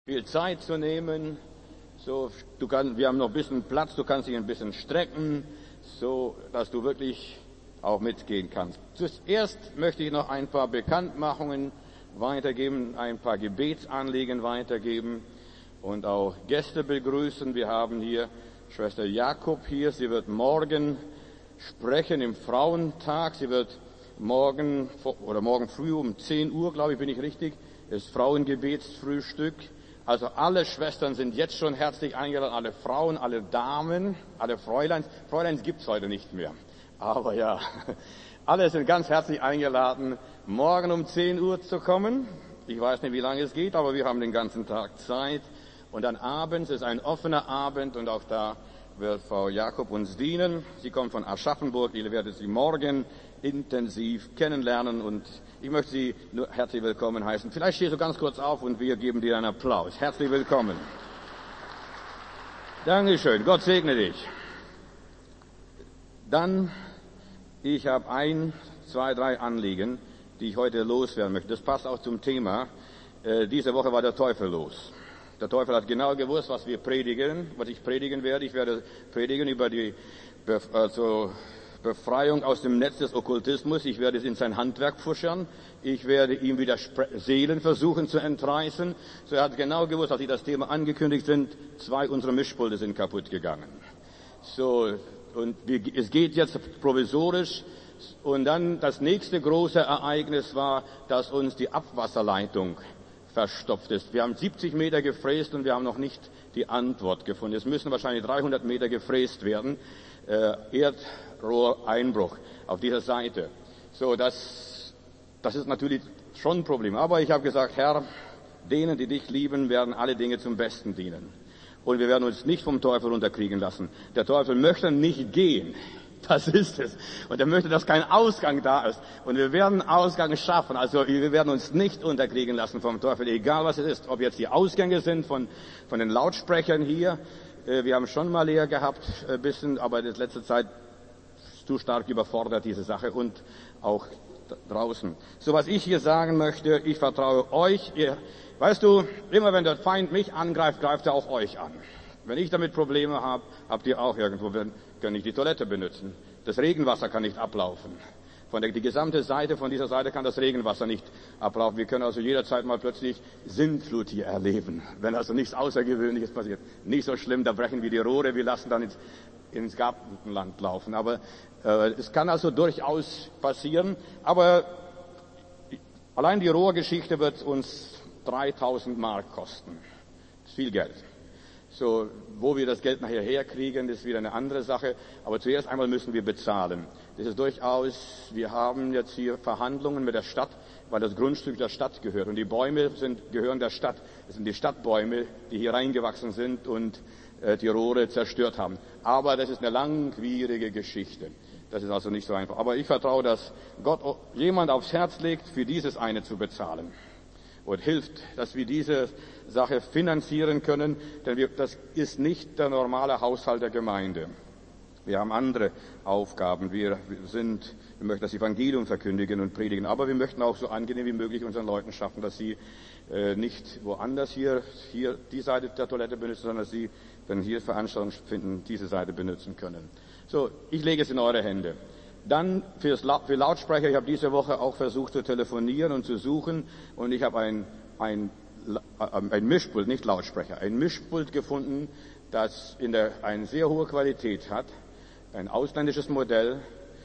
Viel Zeit zu nehmen. Wir haben noch ein bisschen Platz, du kannst dich ein bisschen strecken, so dass du wirklich auch mitgehen kannst. Zuerst möchte ich noch ein paar Bekanntmachungen weitergeben, ein paar Gebetsanliegen weitergeben und auch Gäste begrüßen. Wir haben hier Schwester Jakob hier. Sie wird morgen sprechen im Frauentag. Sie wird morgen früh um 10 Uhr, glaube ich, bin ich richtig, das Frauengebetsfrühstück. Also alle Schwestern sind jetzt schon herzlich eingeladen, alle Frauen, alle Damen, alle Fräuleins. Fräuleins gibt's heute nicht mehr. Aber ja, alle sind ganz herzlich eingeladen, morgen um 10 Uhr zu kommen. Ich weiß nicht, wie lange es geht, aber wir haben den ganzen Tag Zeit. Und dann abends ist ein offener Abend und auch da wird Frau Jakob uns dienen. Sie kommt von Aschaffenburg, ihr werdet sie morgen intensiv kennenlernen und ich möchte Sie nur herzlich willkommen heißen. Vielleicht stehst du ganz kurz auf und wir geben dir einen Applaus. Herzlich willkommen. Dankeschön. Gott segne dich. Dann, ich habe 1, 2, 3 Anliegen, die ich heute loswerden möchte. Das passt auch zum Thema. Diese Woche war der Teufel los. Der Teufel hat genau gewusst, was ich predigen werde. Ich werde predigen über die Befreiung aus dem Netz des Okkultismus. Ich werde es in sein Handwerk fuschern. Ich werde ihm wieder Seelen versuchen zu entreißen. So, er hat genau gewusst, als ich das Thema angekündigt sind, 2 unserer Mischpulte sind kaputt gegangen. So, und es geht jetzt provisorisch. Und dann das nächste große Ereignis war, dass uns die Abwasserleitung verstopft ist. Wir haben 70 Meter gefräst und wir haben noch nicht die Antwort gefunden. Es müssen wahrscheinlich 300 Meter gefräst werden. Erdrohreinbruch auf dieser Seite. So, das ist natürlich schon ein Problem. Aber ich habe gesagt, Herr, denen, die dich lieben, werden alle Dinge zum Besten dienen. Und wir werden uns nicht vom Teufel unterkriegen lassen. Der Teufel möchte nicht gehen. Das ist es. Und er möchte, dass kein Ausgang da ist. Und wir werden Ausgang schaffen. Also wir werden uns nicht unterkriegen lassen vom Teufel, egal was es ist. Ob jetzt die Ausgänge sind von den Lautsprechern hier. Wir haben schon mal leer gehabt, ein bisschen, aber in letzter Zeit zu stark überfordert, diese Sache. Und auch draußen. So, was ich hier sagen möchte, ich vertraue euch. Weißt du, immer wenn der Feind mich angreift, greift er auch euch an. Wenn ich damit Probleme habe, habt ihr auch irgendwo, könnt nicht die Toilette benutzen. Das Regenwasser kann nicht ablaufen. Die gesamte Seite, von dieser Seite kann das Regenwasser nicht ablaufen. Wir können also jederzeit mal plötzlich Sintflut hier erleben. Wenn also nichts Außergewöhnliches passiert. Nicht so schlimm, da brechen wir die Rohre, wir lassen dann ins Gartenland laufen. Aber es kann also durchaus passieren. Aber allein die Rohrgeschichte wird uns 3000 Mark kosten. Das ist viel Geld. So, wo wir das Geld nachher herkriegen, ist wieder eine andere Sache. Aber zuerst einmal müssen wir bezahlen. Das ist durchaus, wir haben jetzt hier Verhandlungen mit der Stadt, weil das Grundstück der Stadt gehört. Und die Bäume gehören der Stadt. Das sind die Stadtbäume, die hier reingewachsen sind und die Rohre zerstört haben. Aber das ist eine langwierige Geschichte. Das ist also nicht so einfach. Aber ich vertraue, dass Gott jemand aufs Herz legt, für dieses eine zu bezahlen. Und hilft, dass wir diese Sache finanzieren können, denn das ist nicht der normale Haushalt der Gemeinde. Wir haben andere Aufgaben. Wir möchten das Evangelium verkündigen und predigen, aber wir möchten auch so angenehm wie möglich unseren Leuten schaffen, dass sie nicht woanders hier die Seite der Toilette benutzen, sondern dass sie, wenn hier Veranstaltungen finden, diese Seite benutzen können. So, ich lege es in eure Hände. Dann für Lautsprecher, ich habe diese Woche auch versucht zu telefonieren und zu suchen und ich habe ein Mischpult, nicht Lautsprecher, ein Mischpult gefunden, das eine sehr hohe Qualität hat, ein ausländisches Modell,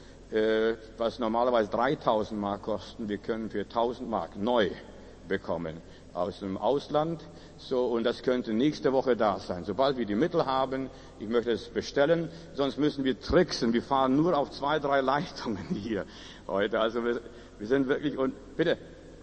was normalerweise 3000 Mark kosten, wir können für 1000 Mark neu bekommen aus dem Ausland. So, und das könnte nächste Woche da sein. Sobald wir die Mittel haben, ich möchte es bestellen, sonst müssen wir tricksen. Wir fahren nur auf 2, 3 Leitungen hier heute. Also wir sind wirklich, und bitte,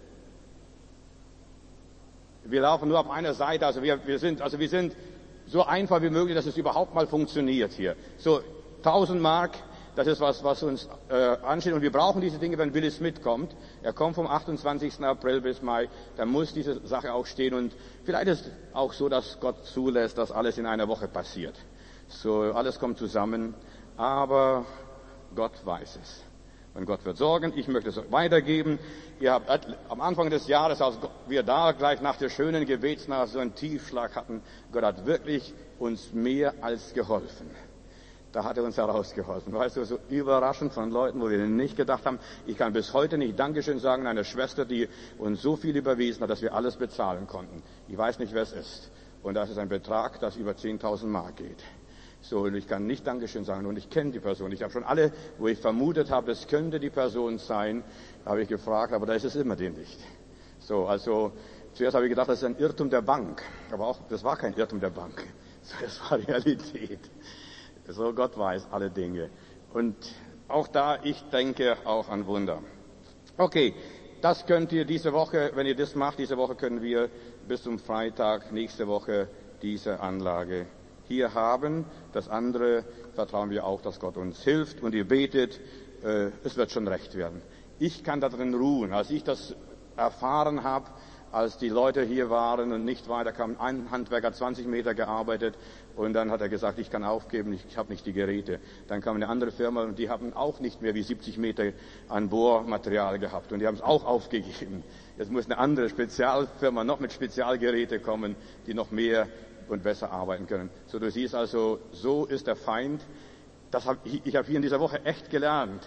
wir laufen nur auf einer Seite, also wir sind so einfach wie möglich, dass es überhaupt mal funktioniert hier. So, 1000 Mark, das ist was uns ansteht. Und wir brauchen diese Dinge, wenn Willis mitkommt. Er kommt vom 28. April bis Mai. Dann muss diese Sache auch stehen. Und vielleicht ist es auch so, dass Gott zulässt, dass alles in einer Woche passiert. So, alles kommt zusammen. Aber Gott weiß es. Und Gott wird sorgen. Ich möchte es weitergeben. Ihr habt am Anfang des Jahres, als wir da gleich nach der schönen Gebetsnacht so einen Tiefschlag hatten, Gott hat wirklich uns mehr als geholfen. Da hat er uns herausgeholfen. Weißt du, so überraschend von Leuten, wo wir nicht gedacht haben. Ich kann bis heute nicht Dankeschön sagen einer Schwester, die uns so viel überwiesen hat, dass wir alles bezahlen konnten. Ich weiß nicht, wer es ist. Und das ist ein Betrag, das über 10.000 Mark geht. So, und ich kann nicht Dankeschön sagen. Und ich kenne die Person. Ich habe schon alle, wo ich vermutet habe, es könnte die Person sein, habe ich gefragt, aber da ist es immer dem nicht. So, also, zuerst habe ich gedacht, das ist ein Irrtum der Bank. Aber auch, das war kein Irrtum der Bank. Das war Realität. So, Gott weiß alle Dinge. Und auch da, ich denke auch an Wunder. Okay, das könnt ihr diese Woche, wenn ihr das macht, diese Woche können wir bis zum Freitag nächste Woche diese Anlage hier haben. Das andere vertrauen wir auch, dass Gott uns hilft und ihr betet, es wird schon recht werden. Ich kann darin ruhen. Als ich das erfahren habe, als die Leute hier waren und nicht weiter kamen, ein Handwerker 20 Meter gearbeitet und dann hat er gesagt, ich kann aufgeben, ich habe nicht die Geräte. Dann kam eine andere Firma und die haben auch nicht mehr wie 70 Meter an Bohrmaterial gehabt und die haben es auch aufgegeben. Jetzt muss eine andere Spezialfirma noch mit Spezialgeräte kommen, die noch mehr und besser arbeiten können. So, du siehst also, so ist der Feind. Ich habe hier in dieser Woche echt gelernt.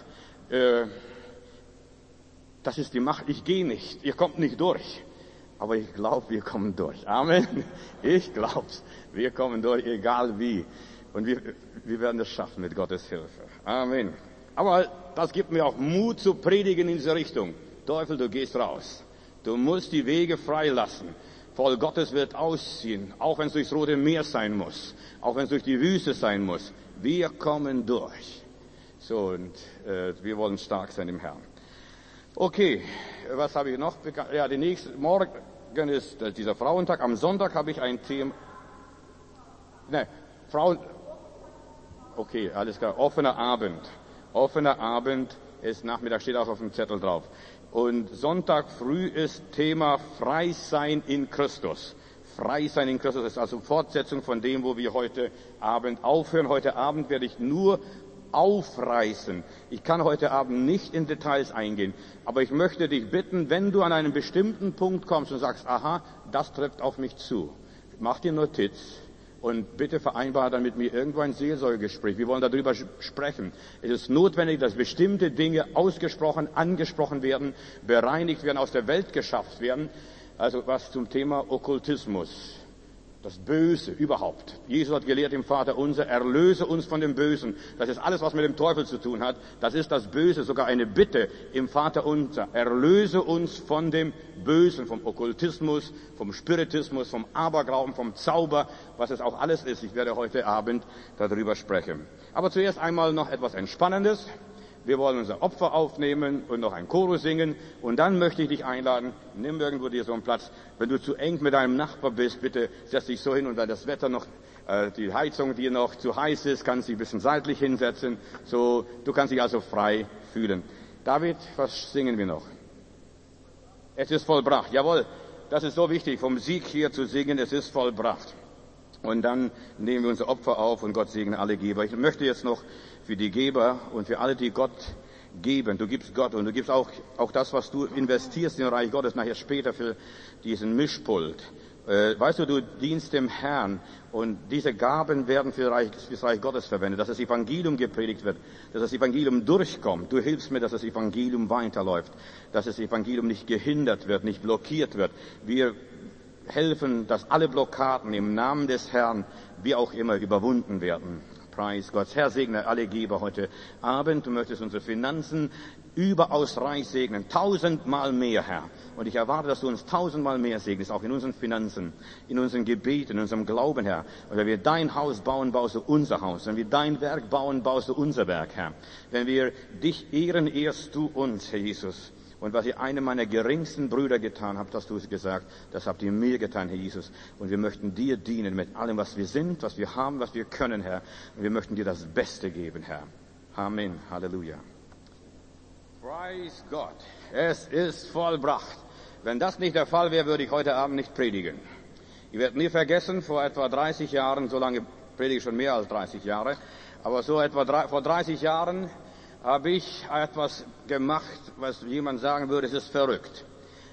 Das ist die Macht. Ich gehe nicht. Ihr kommt nicht durch. Aber ich glaube, wir kommen durch. Amen. Ich glaub's. Wir kommen durch, egal wie. Und wir werden es schaffen mit Gottes Hilfe. Amen. Aber das gibt mir auch Mut zu predigen in diese Richtung. Teufel, du gehst raus. Du musst die Wege freilassen. Volk Gottes wird ausziehen, auch wenn es durchs Rote Meer sein muss, auch wenn es durch die Wüste sein muss. Wir kommen durch. So, und wir wollen stark sein im Herrn. Okay, was habe ich noch? Ja, morgen ist dieser Frauentag. Am Sonntag habe ich ein Thema. Okay, alles klar. Offener Abend. Offener Abend ist Nachmittag, steht auch auf dem Zettel drauf. Und Sonntag früh ist Thema Frei sein in Christus. Frei sein in Christus ist also Fortsetzung von dem, wo wir heute Abend aufhören. Heute Abend werde ich nur aufreißen. Ich kann heute Abend nicht in Details eingehen, aber ich möchte dich bitten, wenn du an einen bestimmten Punkt kommst und sagst, aha, das trifft auf mich zu, mach dir Notiz. Und bitte vereinbare dann mit mir irgendwo ein Seelsorgegespräch. Wir wollen darüber sprechen. Es ist notwendig, dass bestimmte Dinge ausgesprochen, angesprochen werden, bereinigt werden, aus der Welt geschafft werden. Also was zum Thema Okkultismus. Das Böse überhaupt. Jesus hat gelehrt im Vater unser, erlöse uns von dem Bösen. Das ist alles, was mit dem Teufel zu tun hat. Das ist das Böse, sogar eine Bitte im Vater unser. Erlöse uns von dem Bösen, vom Okkultismus, vom Spiritismus, vom Aberglauben, vom Zauber, was es auch alles ist. Ich werde heute Abend darüber sprechen. Aber zuerst einmal noch etwas Entspannendes. Wir wollen unser Opfer aufnehmen und noch ein Chorus singen. Und dann möchte ich dich einladen, nimm irgendwo dir so einen Platz. Wenn du zu eng mit deinem Nachbar bist, bitte setz dich so hin und weil das Wetter noch, die Heizung dir noch zu heiß ist, kannst du dich ein bisschen seitlich hinsetzen. So, du kannst dich also frei fühlen. David, was singen wir noch? Es ist vollbracht. Jawohl, das ist so wichtig, vom Sieg hier zu singen, es ist vollbracht. Und dann nehmen wir unser Opfer auf und Gott segne alle Geber. Ich möchte jetzt noch für die Geber und für alle, die Gott geben. Du gibst Gott und du gibst auch das, was du investierst in den Reich Gottes, nachher später für diesen Mischpult. Weißt du, du dienst dem Herrn und diese Gaben werden für das Reich Gottes verwendet, dass das Evangelium gepredigt wird, dass das Evangelium durchkommt. Du hilfst mir, dass das Evangelium weiterläuft, dass das Evangelium nicht gehindert wird, nicht blockiert wird. Wir helfen, dass alle Blockaden im Namen des Herrn, wie auch immer, überwunden werden. Preis Gott. Herr, segne alle Geber heute Abend. Du möchtest unsere Finanzen überaus reich segnen. 1000-mal mehr, Herr. Und ich erwarte, dass du uns 1000-mal mehr segnest, auch in unseren Finanzen, in unseren Gebeten, in unserem Glauben, Herr. Und wenn wir dein Haus bauen, baust du unser Haus. Wenn wir dein Werk bauen, baust du unser Werk, Herr. Wenn wir dich ehren, ehrst du uns, Herr Jesus. Und was ihr einem meiner geringsten Brüder getan habt, hast du es gesagt, das habt ihr mir getan, Herr Jesus. Und wir möchten dir dienen mit allem, was wir sind, was wir haben, was wir können, Herr. Und wir möchten dir das Beste geben, Herr. Amen. Halleluja. Preis Gott. Es ist vollbracht. Wenn das nicht der Fall wäre, würde ich heute Abend nicht predigen. Ich werde nie vergessen, vor etwa 30 Jahren, so lange predige ich schon mehr als 30 Jahre, aber so etwa vor 30 Jahren habe ich etwas gemacht, was jemand sagen würde, es ist verrückt.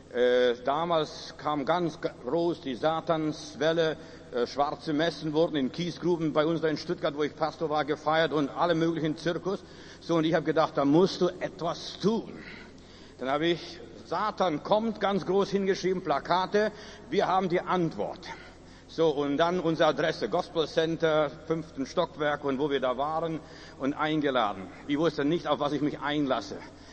Damals kam ganz groß die Satanswelle, schwarze Messen wurden in Kiesgruben bei uns da in Stuttgart, wo ich Pastor war, gefeiert und alle möglichen Zirkus. So, und ich habe gedacht, da musst du etwas tun. Dann habe ich Satan kommt ganz groß hingeschrieben, Plakate, wir haben die Antwort. So, und dann unsere Adresse, Gospel Center, 5. Stockwerk und wo wir da waren und eingeladen. Ich wusste nicht, auf was ich mich einlasse.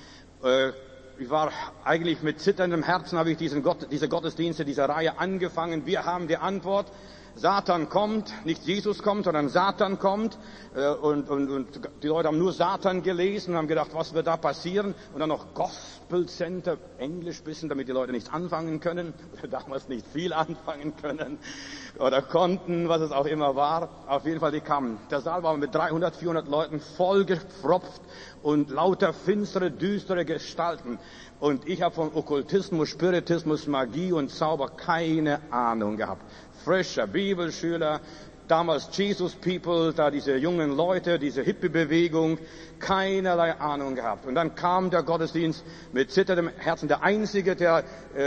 Ich war eigentlich mit zitterndem Herzen, habe ich diese Gottesdienste, diese Reihe angefangen. Wir haben die Antwort. Satan kommt, nicht Jesus kommt, sondern Satan kommt. Und die Leute haben nur Satan gelesen und haben gedacht, was wird da passieren? Und dann noch Gospel Center, Englisch wissen, damit die Leute nichts anfangen können. Oder damals nicht viel anfangen können. Oder konnten, was es auch immer war. Auf jeden Fall, die kamen. Der Saal war mit 300, 400 Leuten vollgepfropft und lauter finstere, düstere Gestalten. Und ich habe von Okkultismus, Spiritismus, Magie und Zauber keine Ahnung gehabt. Frischer Bibelschüler, damals Jesus People, da diese jungen Leute, diese Hippie-Bewegung, keinerlei Ahnung gehabt. Und dann kam der Gottesdienst mit zitterndem Herzen. Der Einzige, der,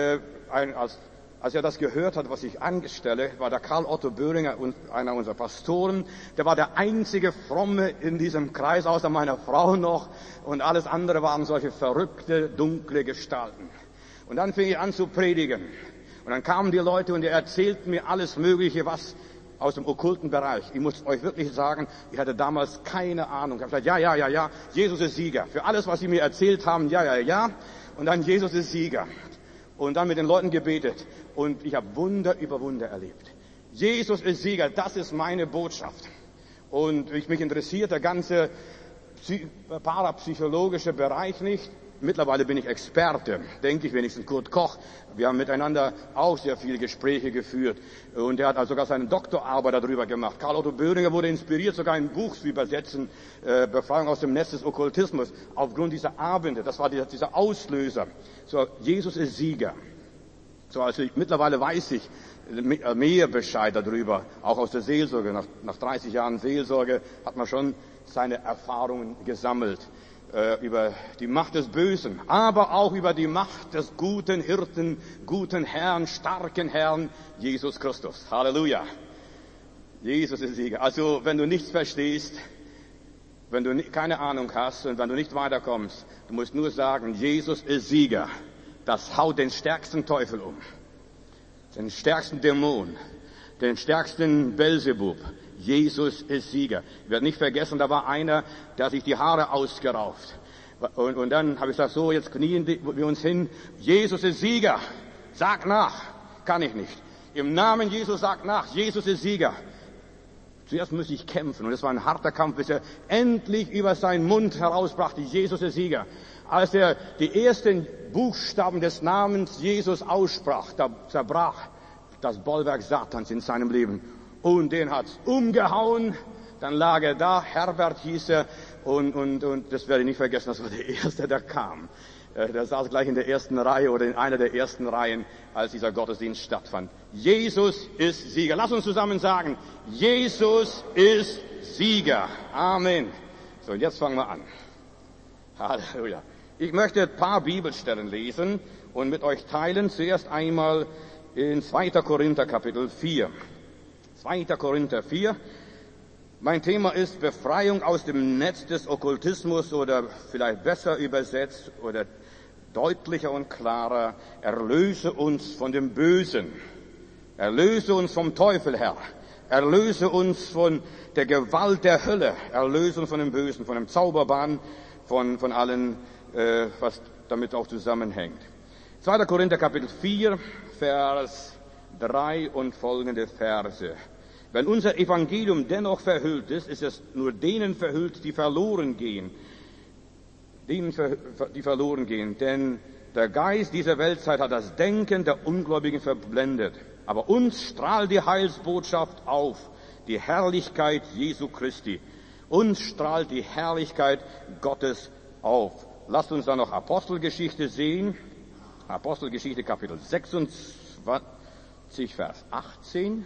als er das gehört hat, was ich anstelle, war der Karl Otto Böhringer, einer unserer Pastoren. Der war der einzige Fromme in diesem Kreis, außer meiner Frau noch. Und alles andere waren solche verrückte, dunkle Gestalten. Und dann fing ich an zu predigen. Und dann kamen die Leute und die erzählten mir alles Mögliche, was aus dem okkulten Bereich. Ich muss euch wirklich sagen, ich hatte damals keine Ahnung. Ich habe gesagt, ja, Jesus ist Sieger. Für alles, was sie mir erzählt haben, ja. Und dann Jesus ist Sieger. Und dann mit den Leuten gebetet. Und ich habe Wunder über Wunder erlebt. Jesus ist Sieger, das ist meine Botschaft. Und mich interessiert der ganze parapsychologische Bereich nicht. Mittlerweile bin ich Experte, denke ich wenigstens. Kurt Koch, wir haben miteinander auch sehr viele Gespräche geführt. Und er hat also sogar seine Doktorarbeit darüber gemacht. Karl Otto Böhringer wurde inspiriert, sogar ein Buch zu übersetzen, Befreiung aus dem Netz des Okkultismus, aufgrund dieser Abende. Das war dieser Auslöser. So, Jesus ist Sieger. So, also mittlerweile weiß ich mehr Bescheid darüber, auch aus der Seelsorge. Nach 30 Jahren Seelsorge hat man schon seine Erfahrungen gesammelt. Über die Macht des Bösen, aber auch über die Macht des guten Hirten, guten Herrn, starken Herrn, Jesus Christus. Halleluja. Jesus ist Sieger. Also, wenn du nichts verstehst, wenn du keine Ahnung hast und wenn du nicht weiterkommst, du musst nur sagen, Jesus ist Sieger. Das haut den stärksten Teufel um. Den stärksten Dämon, den stärksten Belzebub. Jesus ist Sieger. Ich werde nicht vergessen, da war einer, der hat sich die Haare ausgerauft. Und dann habe ich gesagt, so, jetzt knien wir uns hin. Jesus ist Sieger. Sag nach. Kann ich nicht. Im Namen Jesus sag nach. Jesus ist Sieger. Zuerst musste ich kämpfen. Und es war ein harter Kampf, bis er endlich über seinen Mund herausbrachte, Jesus ist Sieger. Als er die ersten Buchstaben des Namens Jesus aussprach, da zerbrach das Bollwerk Satans in seinem Leben. Und den hat's umgehauen. Dann lag er da, Herbert hieß er, und das werde ich nicht vergessen, das war der Erste, der kam. Der saß gleich in der ersten Reihe oder in einer der ersten Reihen, als dieser Gottesdienst stattfand. Jesus ist Sieger. Lass uns zusammen sagen, Jesus ist Sieger. Amen. So, und jetzt fangen wir an. Halleluja. Ich möchte ein paar Bibelstellen lesen und mit euch teilen. Zuerst einmal in 2. Korinther Kapitel 4. 2. Korinther 4. Mein Thema ist Befreiung aus dem Netz des Okkultismus oder vielleicht besser übersetzt oder deutlicher und klarer, erlöse uns von dem Bösen. Erlöse uns vom Teufel, Herr. Erlöse uns von der Gewalt der Hölle. Erlöse uns von dem Bösen, von dem Zauberbann, von allen, was damit auch zusammenhängt. 2. Korinther Kapitel 4, Vers 3 und folgende Verse. Wenn unser Evangelium dennoch verhüllt ist, ist es nur denen verhüllt, die verloren gehen. Die verloren gehen. Denn der Geist dieser Weltzeit hat das Denken der Ungläubigen verblendet. Aber uns strahlt die Heilsbotschaft auf, die Herrlichkeit Jesu Christi. Uns strahlt die Herrlichkeit Gottes auf. Lasst uns dann noch Apostelgeschichte sehen. Apostelgeschichte Kapitel 26, Vers 18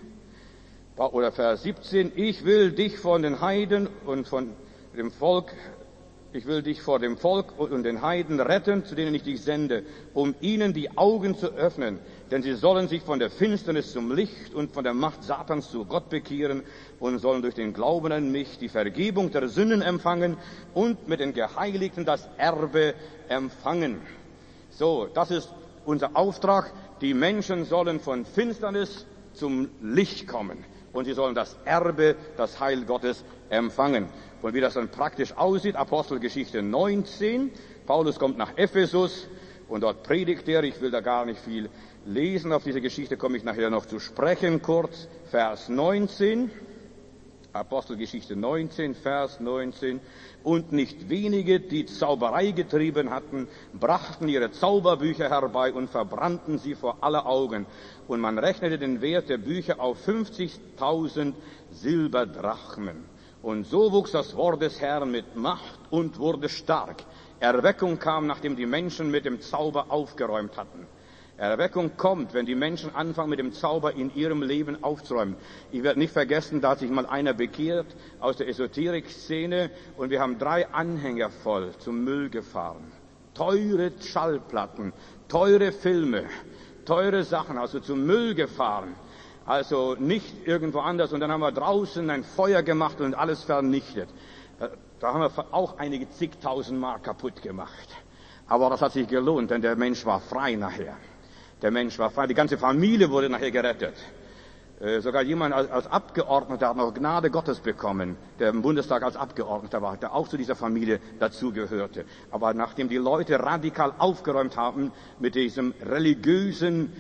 oder Vers 17. Ich will dich von den Heiden und von dem Volk ich will dich vor dem Volk und den Heiden retten, zu denen ich dich sende, um ihnen die Augen zu öffnen, denn sie sollen sich von der Finsternis zum Licht und von der Macht Satans zu Gott bekehren und sollen durch den Glauben an mich die Vergebung der Sünden empfangen und mit den Geheiligten das Erbe empfangen. So, das ist unser Auftrag. Die Menschen sollen von Finsternis zum Licht kommen und sie sollen das Erbe, das Heil Gottes empfangen. Und wie das dann praktisch aussieht, Apostelgeschichte 19, Paulus kommt nach Ephesus und dort predigt er, ich will da gar nicht viel lesen, auf diese Geschichte komme ich nachher noch zu sprechen, kurz, Vers 19, Apostelgeschichte 19, Vers 19, und nicht wenige, die Zauberei getrieben hatten, brachten ihre Zauberbücher herbei und verbrannten sie vor aller Augen. Und man rechnete den Wert der Bücher auf 50.000 Silberdrachmen. Und so wuchs das Wort des Herrn mit Macht und wurde stark. Erweckung kam, nachdem die Menschen mit dem Zauber aufgeräumt hatten. Erweckung kommt, wenn die Menschen anfangen, mit dem Zauber in ihrem Leben aufzuräumen. Ich werde nicht vergessen, da hat sich mal einer bekehrt aus der Esoterik-Szene und wir haben 3 Anhänger voll zum Müll gefahren. Teure Schallplatten, teure Filme, teure Sachen, also zum Müll gefahren. Also nicht irgendwo anders. Und dann haben wir draußen ein Feuer gemacht und alles vernichtet. Da haben wir auch einige zigtausend Mark kaputt gemacht. Aber das hat sich gelohnt, denn der Mensch war frei nachher. Der Mensch war frei. Die ganze Familie wurde nachher gerettet. Sogar jemand als Abgeordneter hat noch Gnade Gottes bekommen, der im Bundestag als Abgeordneter war, der auch zu dieser Familie dazugehörte. Aber nachdem die Leute radikal aufgeräumt haben mit diesem religiösen,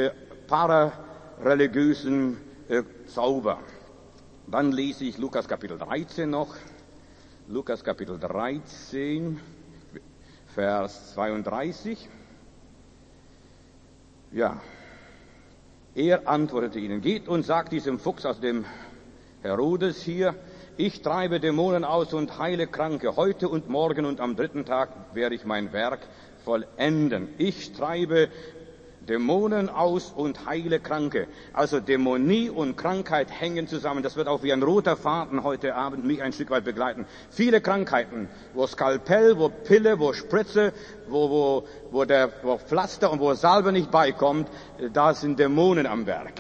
parareligiösen Zauber. Dann lese ich Lukas Kapitel 13 noch. Lukas Kapitel 13, Vers 32. Ja. Er antwortete ihnen, geht und sagt diesem Fuchs aus dem Herodes hier, ich treibe Dämonen aus und heile Kranke. Heute und morgen und am 3. Tag werde ich mein Werk vollenden. Ich treibe Dämonen aus und heile Kranke. Also Dämonie und Krankheit hängen zusammen. Das wird auch wie ein roter Faden heute Abend mich ein Stück weit begleiten. Viele Krankheiten, wo Skalpell, wo Pille, wo Spritze, wo Pflaster und wo Salbe nicht beikommt, da sind Dämonen am Werk.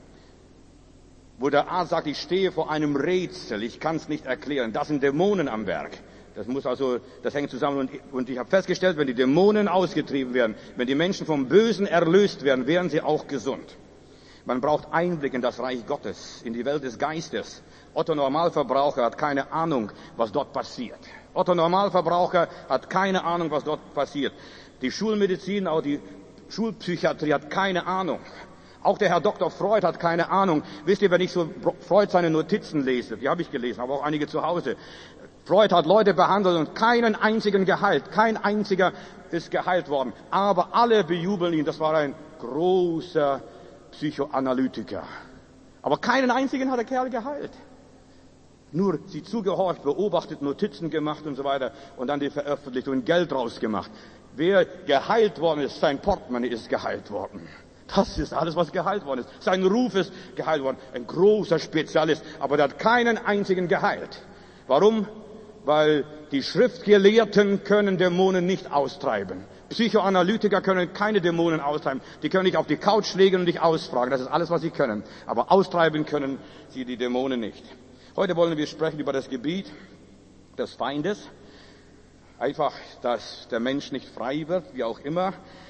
Wo der Arzt sagt, ich stehe vor einem Rätsel, ich kann es nicht erklären, da sind Dämonen am Werk. Das hängt zusammen. Und ich habe festgestellt, wenn die Dämonen ausgetrieben werden, wenn die Menschen vom Bösen erlöst werden, werden sie auch gesund. Man braucht Einblick in das Reich Gottes, in die Welt des Geistes. Otto Normalverbraucher hat keine Ahnung, was dort passiert. Otto Normalverbraucher hat keine Ahnung, was dort passiert. Die Schulmedizin, auch die Schulpsychiatrie hat keine Ahnung. Auch der Herr Dr. Freud hat keine Ahnung. Wisst ihr, wenn ich so Freud seine Notizen lese, die habe ich gelesen, aber auch einige zu Hause. Freud hat Leute behandelt und keinen einzigen geheilt. Kein einziger ist geheilt worden. Aber alle bejubeln ihn. Das war ein großer Psychoanalytiker. Aber keinen einzigen hat der Kerl geheilt. Nur sie zugehorcht, beobachtet, Notizen gemacht und so weiter und dann die veröffentlicht und Geld rausgemacht. Wer geheilt worden ist, sein Portemonnaie ist geheilt worden. Das ist alles, was geheilt worden ist. Sein Ruf ist geheilt worden. Ein großer Spezialist. Aber der hat keinen einzigen geheilt. Warum? Weil die Schriftgelehrten können Dämonen nicht austreiben. Psychoanalytiker können keine Dämonen austreiben. Die können nicht auf die Couch legen und dich ausfragen. Das ist alles, was sie können. Aber austreiben können sie die Dämonen nicht. Heute wollen wir sprechen über das Gebiet des Feindes. Einfach, dass der Mensch nicht frei wird, wie auch immer.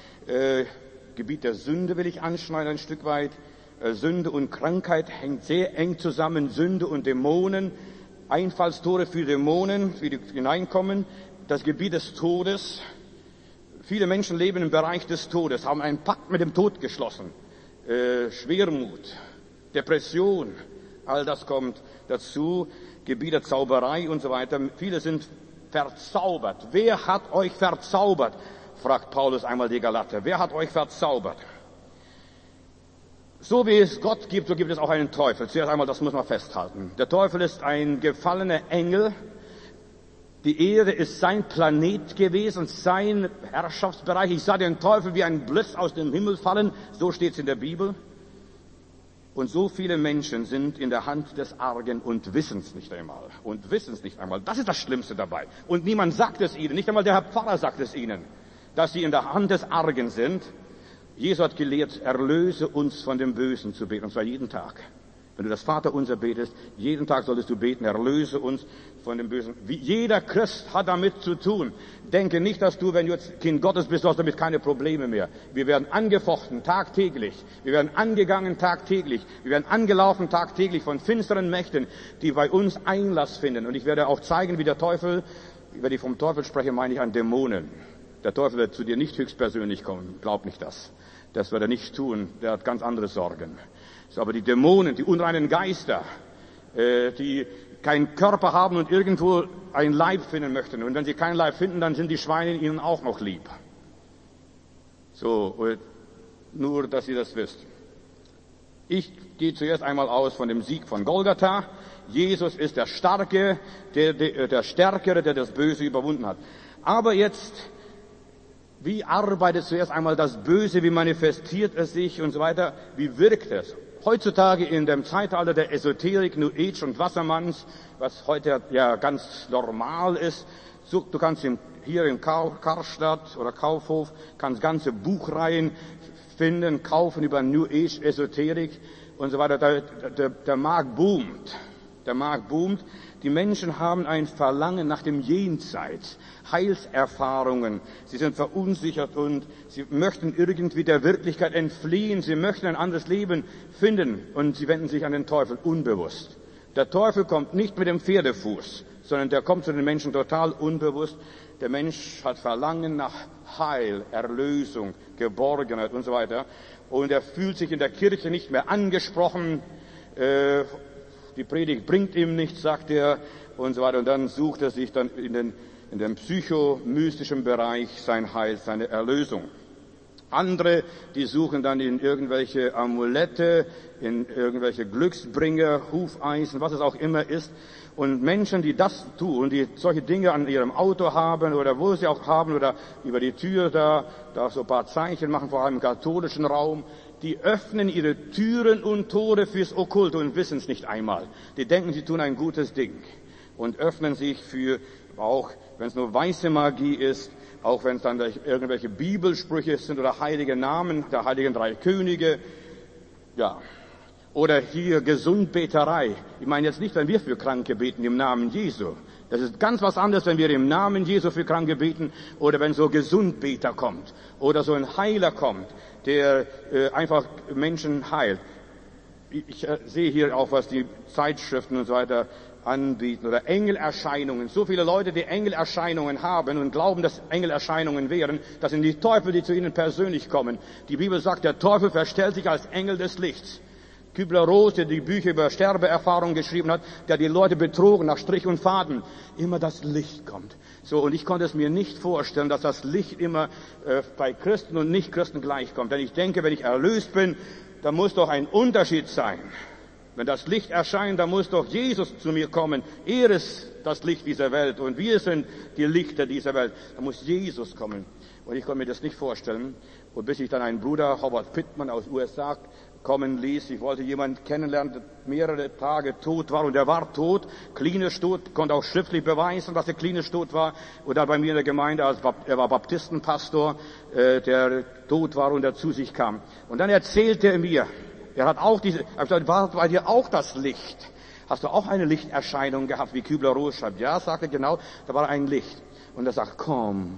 Gebiet der Sünde will ich anschneiden ein Stück weit. Sünde und Krankheit hängt sehr eng zusammen. Sünde und Dämonen. Einfallstore für Dämonen, wie die hineinkommen, das Gebiet des Todes. Viele Menschen leben im Bereich des Todes, haben einen Pakt mit dem Tod geschlossen. Schwermut, Depression, all das kommt dazu. Gebiet der Zauberei und so weiter. Viele sind verzaubert. Wer hat euch verzaubert? Fragt Paulus einmal die Galater. Wer hat euch verzaubert? So wie es Gott gibt, so gibt es auch einen Teufel. Zuerst einmal, das muss man festhalten. Der Teufel ist ein gefallener Engel. Die Erde ist sein Planet gewesen, sein Herrschaftsbereich. Ich sah den Teufel wie ein Blitz aus dem Himmel fallen. So steht es in der Bibel. Und so viele Menschen sind in der Hand des Argen und wissen es nicht einmal. Und wissen es nicht einmal. Das ist das Schlimmste dabei. Und niemand sagt es ihnen. Nicht einmal der Herr Pfarrer sagt es ihnen, dass sie in der Hand des Argen sind. Jesus hat gelehrt, erlöse uns von dem Bösen zu beten. Und zwar jeden Tag. Wenn du das Vaterunser betest, jeden Tag solltest du beten, erlöse uns von dem Bösen. Jeder Christ hat damit zu tun. Denke nicht, dass du, wenn du jetzt Kind Gottes bist, du hast damit keine Probleme mehr. Wir werden angefochten tagtäglich. Wir werden angegangen tagtäglich. Wir werden angelaufen tagtäglich von finsteren Mächten, die bei uns Einlass finden. Und ich werde auch zeigen, wie der Teufel, wenn ich vom Teufel spreche, meine ich an Dämonen. Der Teufel wird zu dir nicht höchstpersönlich kommen. Glaub nicht das. Das wird er nicht tun. Der hat ganz andere Sorgen. So, aber die Dämonen, die unreinen Geister, die keinen Körper haben und irgendwo einen Leib finden möchten. Und wenn sie keinen Leib finden, dann sind die Schweine ihnen auch noch lieb. So, nur, dass ihr das wisst. Ich gehe zuerst einmal aus von dem Sieg von Golgatha. Jesus ist der Starke, der Stärkere, der das Böse überwunden hat. Aber jetzt, wie arbeitet zuerst einmal das Böse, wie manifestiert es sich und so weiter, wie wirkt es? Heutzutage in dem Zeitalter der Esoterik, New Age und Wassermanns, was heute ja ganz normal ist, du kannst hier in Karstadt oder Kaufhof, kannst ganze Buchreihen finden, kaufen über New Age, Esoterik und so weiter. Der Markt boomt. Der Markt boomt. Die Menschen haben ein Verlangen nach dem Jenseits, Heilserfahrungen. Sie sind verunsichert und sie möchten irgendwie der Wirklichkeit entfliehen. Sie möchten ein anderes Leben finden und sie wenden sich an den Teufel unbewusst. Der Teufel kommt nicht mit dem Pferdefuß, sondern der kommt zu den Menschen total unbewusst. Der Mensch hat Verlangen nach Heil, Erlösung, Geborgenheit und so weiter. Und er fühlt sich in der Kirche nicht mehr angesprochen. Die Predigt bringt ihm nichts, sagt er, und so weiter. Und dann sucht er sich dann in den psychomystischen Bereich sein Heil, seine Erlösung. Andere, die suchen dann in irgendwelche Amulette, in irgendwelche Glücksbringer, Hufeisen, was es auch immer ist. Und Menschen, die das tun, die solche Dinge an ihrem Auto haben oder wo sie auch haben oder über die Tür da so ein paar Zeichen machen, vor allem im katholischen Raum, die öffnen ihre Türen und Tore fürs Okkulte und wissen es nicht einmal. Die denken, sie tun ein gutes Ding und öffnen sich für, auch wenn es nur weiße Magie ist, auch wenn es dann irgendwelche Bibelsprüche sind oder heilige Namen der heiligen drei Könige, ja. Oder hier Gesundbeterei. Ich meine jetzt nicht, wenn wir für Kranke beten im Namen Jesu. Das ist ganz was anderes, wenn wir im Namen Jesu für Kranke beten oder wenn so Gesundbeter kommt oder so ein Heiler kommt, der einfach Menschen heilt. Ich sehe hier auch, was die Zeitschriften und so weiter anbieten oder Engelerscheinungen. So viele Leute, die Engelerscheinungen haben und glauben, dass Engelerscheinungen wären, das sind die Teufel, die zu ihnen persönlich kommen. Die Bibel sagt, der Teufel verstellt sich als Engel des Lichts. Kübler-Ross, der die Bücher über Sterbeerfahrungen geschrieben hat, der die Leute betrogen nach Strich und Faden. Immer das Licht kommt. So, und ich konnte es mir nicht vorstellen, dass das Licht immer bei Christen und Nichtchristen gleichkommt. Denn ich denke, wenn ich erlöst bin, da muss doch ein Unterschied sein. Wenn das Licht erscheint, dann muss doch Jesus zu mir kommen. Er ist das Licht dieser Welt und wir sind die Lichter dieser Welt. Da muss Jesus kommen. Und ich konnte mir das nicht vorstellen. Und bis ich dann einen Bruder, Howard Pittman aus USA, kommen ließ. Ich wollte jemanden kennenlernen, der mehrere Tage tot war und er war tot, klinisch tot, konnte auch schriftlich beweisen, dass er klinisch tot war. Und dann bei mir in der Gemeinde, er war Baptistenpastor, der tot war und er zu sich kam. Und dann erzählte er mir, er hat auch ich habe gesagt, war bei dir auch das Licht? Hast du auch eine Lichterscheinung gehabt, wie Kübler-Ross schreibt? Ja, sagte genau, da war ein Licht. Und er sagt, komm,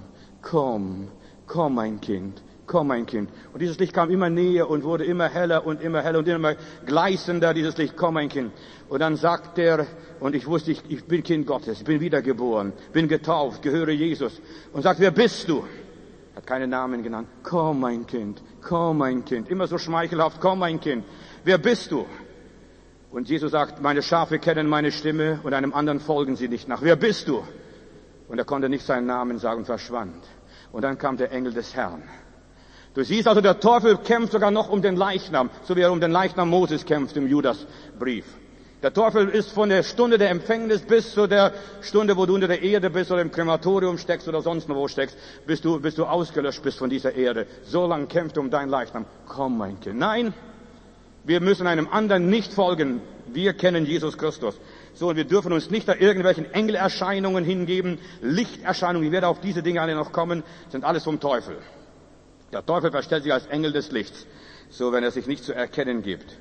mein Kind. Komm, mein Kind. Und dieses Licht kam immer näher und wurde immer heller und immer gleißender, dieses Licht, komm, mein Kind. Und dann sagt er, und ich wusste, ich bin Kind Gottes, ich bin wiedergeboren, bin getauft, gehöre Jesus. Und sagt, wer bist du? Hat keine Namen genannt. Komm, mein Kind, komm, mein Kind. Immer so schmeichelhaft, komm, mein Kind. Wer bist du? Und Jesus sagt, meine Schafe kennen meine Stimme und einem anderen folgen sie nicht nach. Wer bist du? Und er konnte nicht seinen Namen sagen und verschwand. Und dann kam der Engel des Herrn. Du siehst also, der Teufel kämpft sogar noch um den Leichnam, so wie er um den Leichnam Moses kämpft im Judasbrief. Der Teufel ist von der Stunde der Empfängnis bis zu der Stunde, wo du unter der Erde bist oder im Krematorium steckst oder sonst wo steckst, bis du ausgelöscht bist von dieser Erde. So lange kämpft er um dein Leichnam. Komm, mein Kind. Nein, Wir müssen einem anderen nicht folgen. Wir kennen Jesus Christus. So, und wir dürfen uns nicht da irgendwelchen Engelerscheinungen hingeben, Lichterscheinungen, wie werden auf diese Dinge alle noch kommen, sind alles vom Teufel. Der Teufel verstellt sich als Engel des Lichts, so wenn er sich nicht zu erkennen gibt.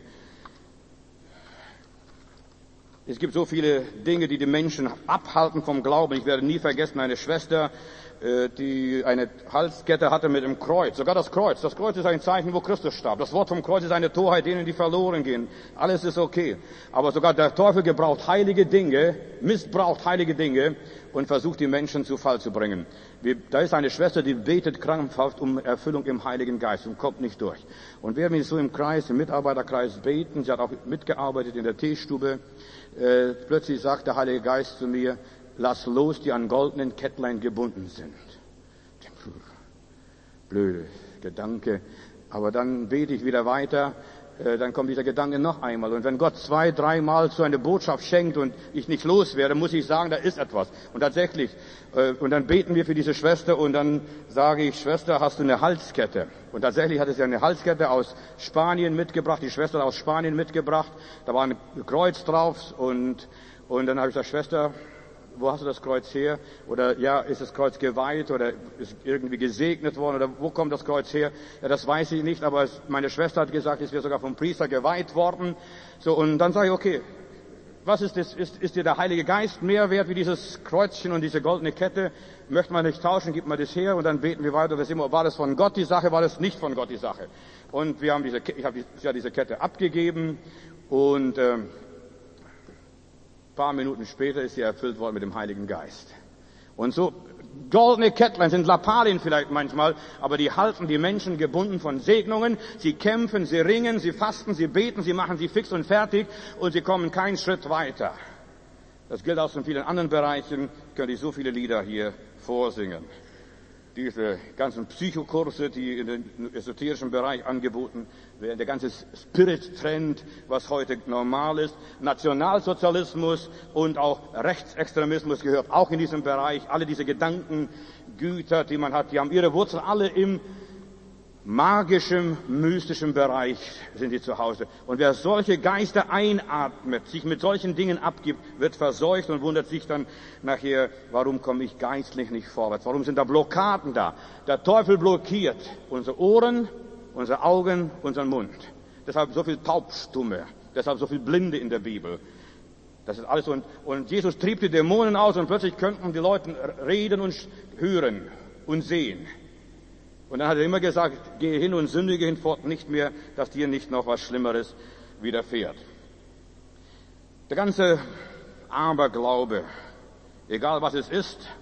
Es gibt so viele Dinge, die die Menschen abhalten vom Glauben. Ich werde nie vergessen, eine Schwester, die eine Halskette hatte mit einem Kreuz. Sogar das Kreuz. Das Kreuz ist ein Zeichen, wo Christus starb. Das Wort vom Kreuz ist eine Torheit denen, die verloren gehen. Alles ist okay. Aber sogar der Teufel gebraucht heilige Dinge, missbraucht heilige Dinge und versucht, die Menschen zu Fall zu bringen. Da ist eine Schwester, die betet krampfhaft um Erfüllung im Heiligen Geist und kommt nicht durch. Und während wir so im Kreis, im Mitarbeiterkreis beten, sie hat auch mitgearbeitet in der Teestube, plötzlich sagt der Heilige Geist zu mir, lass los, die an goldenen Kettlein gebunden sind. Blöde Gedanke. Aber dann bete ich wieder weiter, dann kommt dieser Gedanke noch einmal. Und wenn Gott 2, 3 Mal so eine Botschaft schenkt und ich nicht loswerde, muss ich sagen, da ist etwas. Und tatsächlich, und dann beten wir für diese Schwester und dann sage ich, Schwester, hast du eine Halskette? Und tatsächlich hatte sie eine Halskette aus Spanien mitgebracht, die Schwester aus Spanien mitgebracht. Da war ein Kreuz drauf und dann habe ich gesagt, Schwester, wo hast du das Kreuz her? Oder ja, ist das Kreuz geweiht oder ist irgendwie gesegnet worden? Oder wo kommt das Kreuz her? Ja, das weiß ich nicht, aber meine Schwester hat gesagt, es wäre sogar vom Priester geweiht worden. So, und dann sage ich, okay, was ist das? Ist dir der Heilige Geist mehr wert wie dieses Kreuzchen und diese goldene Kette? Möchte man nicht tauschen, gibt man das her und dann beten wir weiter. War das von Gott die Sache, war das nicht von Gott die Sache? Und sie hat diese Kette abgegeben und paar Minuten später ist sie erfüllt worden mit dem Heiligen Geist. Und so, goldene Kettlein sind Lappalien vielleicht manchmal, aber die halten die Menschen gebunden von Segnungen. Sie kämpfen, sie ringen, sie fasten, sie beten, sie machen sie fix und fertig und sie kommen keinen Schritt weiter. Das gilt auch in vielen anderen Bereichen, könnte ich so viele Lieder hier vorsingen. Diese ganzen Psychokurse, die in den esoterischen Bereich angeboten werden, der ganze Spirit-Trend, was heute normal ist, Nationalsozialismus und auch Rechtsextremismus gehört auch in diesem Bereich. Alle diese Gedankengüter, die man hat, die haben ihre Wurzeln alle im magischen, mystischen Bereich sind die zu Hause. Und wer solche Geister einatmet, sich mit solchen Dingen abgibt, wird verseucht und wundert sich dann nachher, warum komme ich geistlich nicht vorwärts? Warum sind da Blockaden da? Der Teufel blockiert unsere Ohren, unsere Augen, unseren Mund. Deshalb so viel Taubstumme, deshalb so viel Blinde in der Bibel. Das ist alles. Und Jesus trieb die Dämonen aus und plötzlich könnten die Leute reden und hören und sehen. Und dann hat er immer gesagt, gehe hin und sündige hinfort nicht mehr, dass dir nicht noch was Schlimmeres widerfährt. Der ganze Aberglaube, egal was es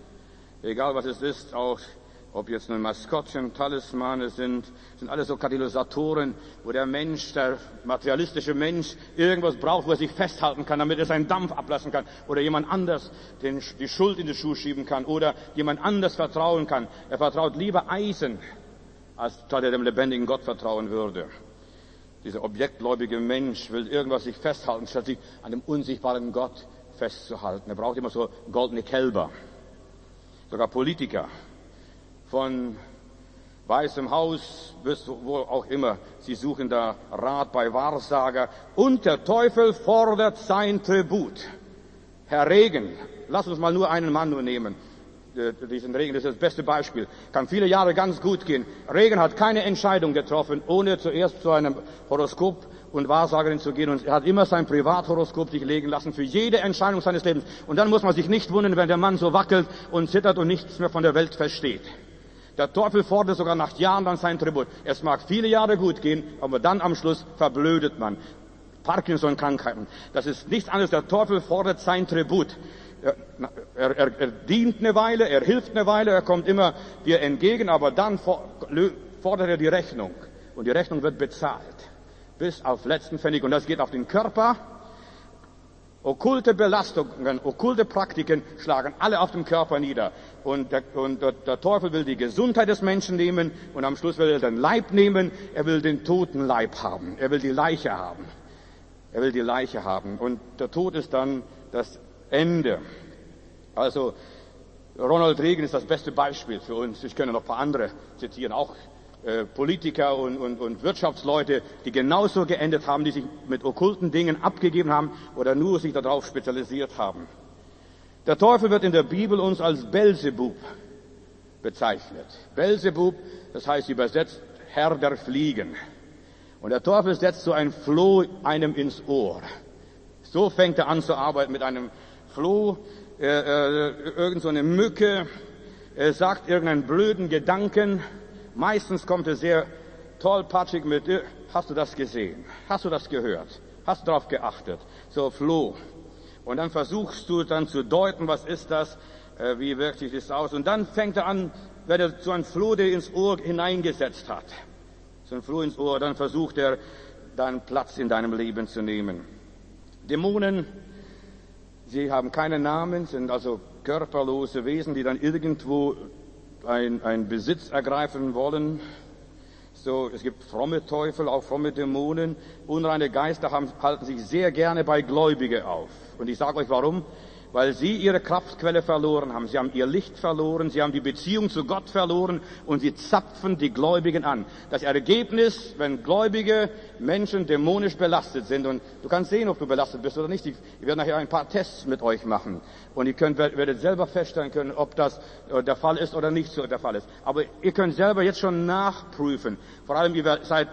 ist, auch ob jetzt nun Maskottchen, Talismane sind alles so Katalysatoren, wo der Mensch, der materialistische Mensch, irgendwas braucht, wo er sich festhalten kann, damit er seinen Dampf ablassen kann, oder jemand anders die Schuld in die Schuhe schieben kann, oder jemand anders vertrauen kann. Er vertraut lieber Eisen, als dass er dem lebendigen Gott vertrauen würde. Dieser objektgläubige Mensch will irgendwas sich festhalten, statt sich an dem unsichtbaren Gott festzuhalten. Er braucht immer so goldene Kälber. Sogar Politiker von Weißem Haus bis wo auch immer, sie suchen da Rat bei Wahrsager. Und der Teufel fordert sein Tribut. Herr Reagan, lass uns mal nur einen Mann nehmen. Diesen Reagan, das ist das beste Beispiel. Kann viele Jahre ganz gut gehen. Reagan hat keine Entscheidung getroffen, ohne zuerst zu einem Horoskop und Wahrsagerin zu gehen. Und er hat immer sein Privathoroskop sich legen lassen für jede Entscheidung seines Lebens. Und dann muss man sich nicht wundern, wenn der Mann so wackelt und zittert und nichts mehr von der Welt versteht. Der Teufel fordert sogar nach Jahren dann sein Tribut. Es mag viele Jahre gut gehen, aber dann am Schluss verblödet man. Parkinson-Krankheiten. Das ist nichts anderes. Der Teufel fordert sein Tribut. Er dient eine Weile, er hilft eine Weile, er kommt immer dir entgegen, aber dann fordert er die Rechnung. Und die Rechnung wird bezahlt. Bis auf letzten Pfennig. Und das geht auf den Körper. Okkulte Belastungen, okkulte Praktiken schlagen alle auf dem Körper nieder. Und der Teufel will die Gesundheit des Menschen nehmen und am Schluss will er den Leib nehmen. Er will den toten Leib haben. Er will die Leiche haben. Er will die Leiche haben. Und der Tod ist dann das Ende. Also Ronald Reagan ist das beste Beispiel für uns. Ich könnte noch ein paar andere zitieren, auch Politiker und Wirtschaftsleute, die genauso geendet haben, die sich mit okkulten Dingen abgegeben haben oder nur sich darauf spezialisiert haben. Der Teufel wird in der Bibel uns als Belzebub bezeichnet. Belzebub, das heißt übersetzt Herr der Fliegen. Und der Teufel setzt so ein Floh einem ins Ohr. So fängt er an zu arbeiten mit einem Floh, irgend so eine Mücke, sagt irgendeinen blöden Gedanken. Meistens kommt er sehr tollpatschig mit, hast du das gesehen? Hast du das gehört? Hast du darauf geachtet? So Floh. Und dann versuchst du dann zu deuten, was ist das? Wie wirkt sich das aus? Und dann fängt er an, wenn er so ein Floh dir ins Ohr hineingesetzt hat. So ein Floh ins Ohr, dann versucht er, dann Platz in deinem Leben zu nehmen. Dämonen, sie haben keine Namen, sind also körperlose Wesen, die dann irgendwo ein Besitz ergreifen wollen. So, es gibt fromme Teufel, auch fromme Dämonen. Unreine Geister halten sich sehr gerne bei Gläubigen auf. Und ich sage euch warum. Weil sie ihre Kraftquelle verloren haben. Sie haben ihr Licht verloren, sie haben die Beziehung zu Gott verloren und sie zapfen die Gläubigen an. Das Ergebnis, wenn gläubige Menschen dämonisch belastet sind, und du kannst sehen, ob du belastet bist oder nicht. Ich werde nachher ein paar Tests mit euch machen. Und ihr werdet selber feststellen können, ob das der Fall ist oder nicht so der Fall ist. Aber ihr könnt selber jetzt schon nachprüfen. Vor allem, ihr seid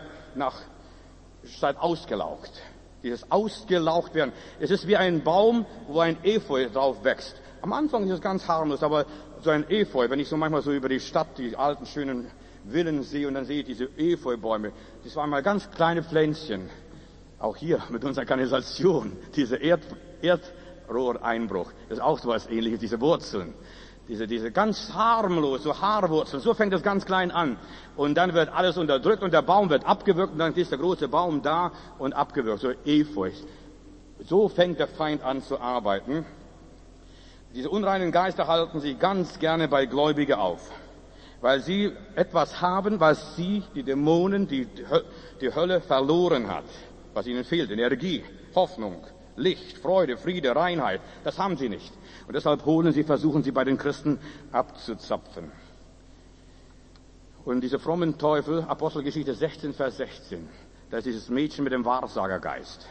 ausgelaugt. Dieses ausgelaucht werden. Es ist wie ein Baum, wo ein Efeu drauf wächst. Am Anfang ist es ganz harmlos, aber so ein Efeu, wenn ich so manchmal so über die Stadt, die alten schönen Villen sehe und dann sehe ich diese Efeubäume, das waren mal ganz kleine Pflänzchen. Auch hier mit unserer Kanalisation, dieser Erdrohreinbruch, das ist auch so was Ähnliches, diese Wurzeln. Diese ganz harmlos, so Haarwurzeln, so fängt das ganz klein an. Und dann wird alles unterdrückt und der Baum wird abgewürgt und dann ist der große Baum da und abgewürgt, so Efeu. So fängt der Feind an zu arbeiten. Diese unreinen Geister halten sich ganz gerne bei Gläubigen auf, weil sie etwas haben, was sie, die Dämonen, die Hölle verloren hat, was ihnen fehlt, Energie, Hoffnung, Licht, Freude, Friede, Reinheit, das haben sie nicht. Und deshalb versuchen sie bei den Christen abzuzapfen. Und diese frommen Teufel, Apostelgeschichte 16, Vers 16, da ist dieses Mädchen mit dem Wahrsagergeist.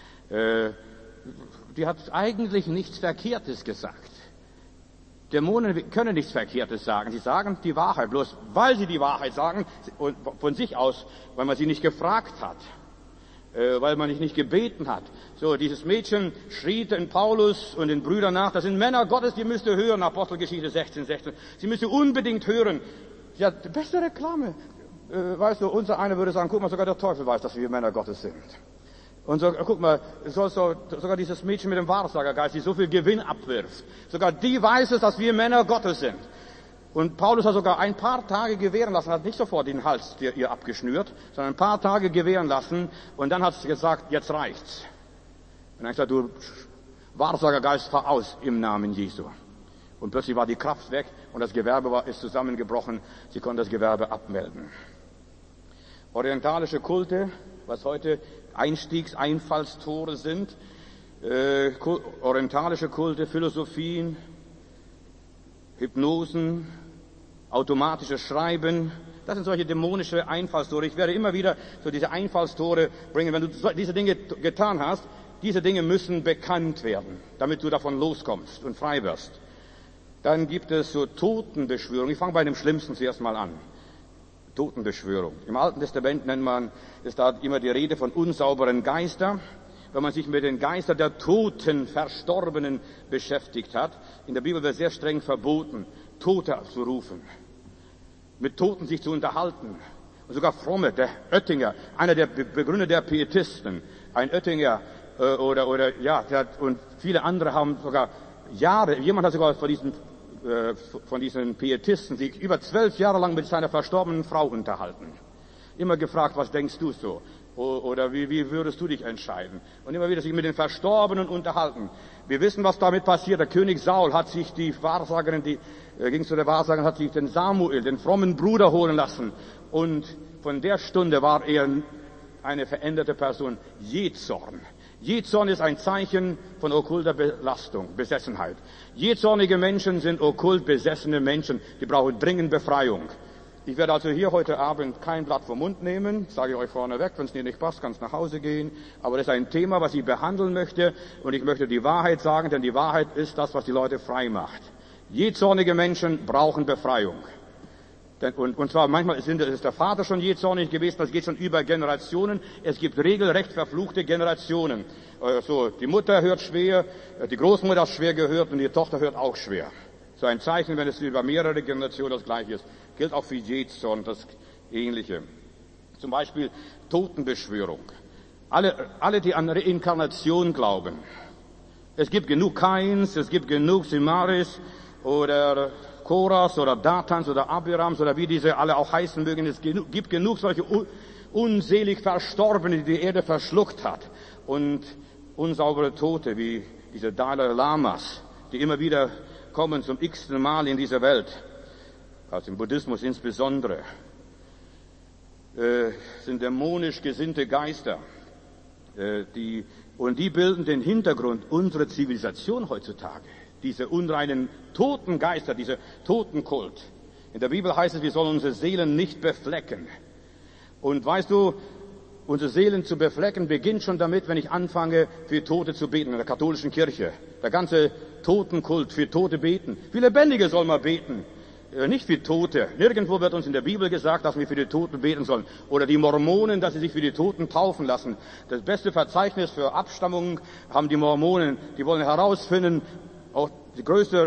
Die hat eigentlich nichts Verkehrtes gesagt. Dämonen können nichts Verkehrtes sagen. Sie sagen die Wahrheit, bloß weil sie die Wahrheit sagen, und von sich aus, weil man sie nicht gefragt hat. Weil man nicht gebeten hat. So, dieses Mädchen schrie den Paulus und den Brüdern nach, das sind Männer Gottes, die müsst ihr hören, Apostelgeschichte 16, 16. Sie müsst ihr unbedingt hören. Ja, die beste Reklame. Weißt du, unser einer würde sagen, guck mal, sogar der Teufel weiß, dass wir Männer Gottes sind. Und so, guck mal, sogar dieses Mädchen mit dem Wahrsagergeist, die so viel Gewinn abwirft, sogar die weiß es, dass wir Männer Gottes sind. Und Paulus hat sogar ein paar Tage gewähren lassen, hat nicht sofort den Hals ihr abgeschnürt, sondern ein paar Tage gewähren lassen und dann hat sie gesagt, jetzt reicht's. Und dann hat er gesagt, du Wahrsagergeist, fahr aus im Namen Jesu. Und plötzlich war die Kraft weg und das Gewerbe ist zusammengebrochen, sie konnte das Gewerbe abmelden. Orientalische Kulte, was heute Einfallstore sind, orientalische Kulte, Philosophien, Hypnosen, automatisches Schreiben, das sind solche dämonische Einfallstore. Ich werde immer wieder so diese Einfallstore bringen. Wenn du diese Dinge getan hast, diese Dinge müssen bekannt werden, damit du davon loskommst und frei wirst. Dann gibt es so Totenbeschwörung. Ich fange bei dem Schlimmsten zuerst mal an. Totenbeschwörung. Im Alten Testament ist da immer die Rede von unsauberen Geistern. Wenn man sich mit den Geistern der Toten, Verstorbenen beschäftigt hat. In der Bibel wird sehr streng verboten, Tote zu rufen, mit Toten sich zu unterhalten. Und sogar Fromme, der Oettinger, einer der Begründer der Pietisten, ein Oettinger und viele andere haben sogar Jahre, jemand hat sogar von diesen Pietisten sich über 12 Jahre lang mit seiner verstorbenen Frau unterhalten. Immer gefragt, was denkst du so? Oder wie würdest du dich entscheiden? Und immer wieder sich mit den Verstorbenen unterhalten. Wir wissen, was damit passiert. Der König Saul hat sich die Wahrsagerin, ging zu der Wahrsagerin, hat sich den Samuel, den frommen Bruder holen lassen. Und von der Stunde war er eine veränderte Person. Jähzorn. Jähzorn ist ein Zeichen von okkulter Belastung, Besessenheit. Jähzornige Menschen sind okkult besessene Menschen. Die brauchen dringend Befreiung. Ich werde also hier heute Abend kein Blatt vom Mund nehmen, sage ich euch vorneweg. Wenn es dir nicht passt, kannst du nach Hause gehen. Aber das ist ein Thema, was ich behandeln möchte. Und ich möchte die Wahrheit sagen, denn die Wahrheit ist das, was die Leute frei macht. Jähzornige Menschen brauchen Befreiung. Und zwar manchmal ist der Vater schon jähzornig gewesen, das geht schon über Generationen. Es gibt regelrecht verfluchte Generationen. So, die Mutter hört schwer, die Großmutter hat schwer gehört und die Tochter hört auch schwer. So ein Zeichen, wenn es über mehrere Generationen das Gleiche ist. Gilt auch für Jähzorn, das Ähnliche. Zum Beispiel Totenbeschwörung. Alle, die an Reinkarnation glauben. Es gibt genug Kains, es gibt genug Simaris oder Koras oder Datans oder Abirams oder wie diese alle auch heißen mögen. Es gibt genug solche unselig Verstorbene, die die Erde verschluckt hat. Und unsaubere Tote wie diese Dalai Lamas, die immer wieder kommen zum x-ten Mal in diese Welt. Also im Buddhismus insbesondere. Sind dämonisch gesinnte Geister. Die bilden den Hintergrund unserer Zivilisation heutzutage. Diese unreinen Totengeister, dieser Totenkult. In der Bibel heißt es, wir sollen unsere Seelen nicht beflecken. Und weißt du, unsere Seelen zu beflecken beginnt schon damit, wenn ich anfange, für Tote zu beten in der katholischen Kirche. Der ganze Totenkult, für Tote beten. Für Lebendige soll man beten, nicht für Tote. Nirgendwo wird uns in der Bibel gesagt, dass wir für die Toten beten sollen. Oder die Mormonen, dass sie sich für die Toten taufen lassen. Das beste Verzeichnis für Abstammung haben die Mormonen. Die wollen herausfinden, auch die größte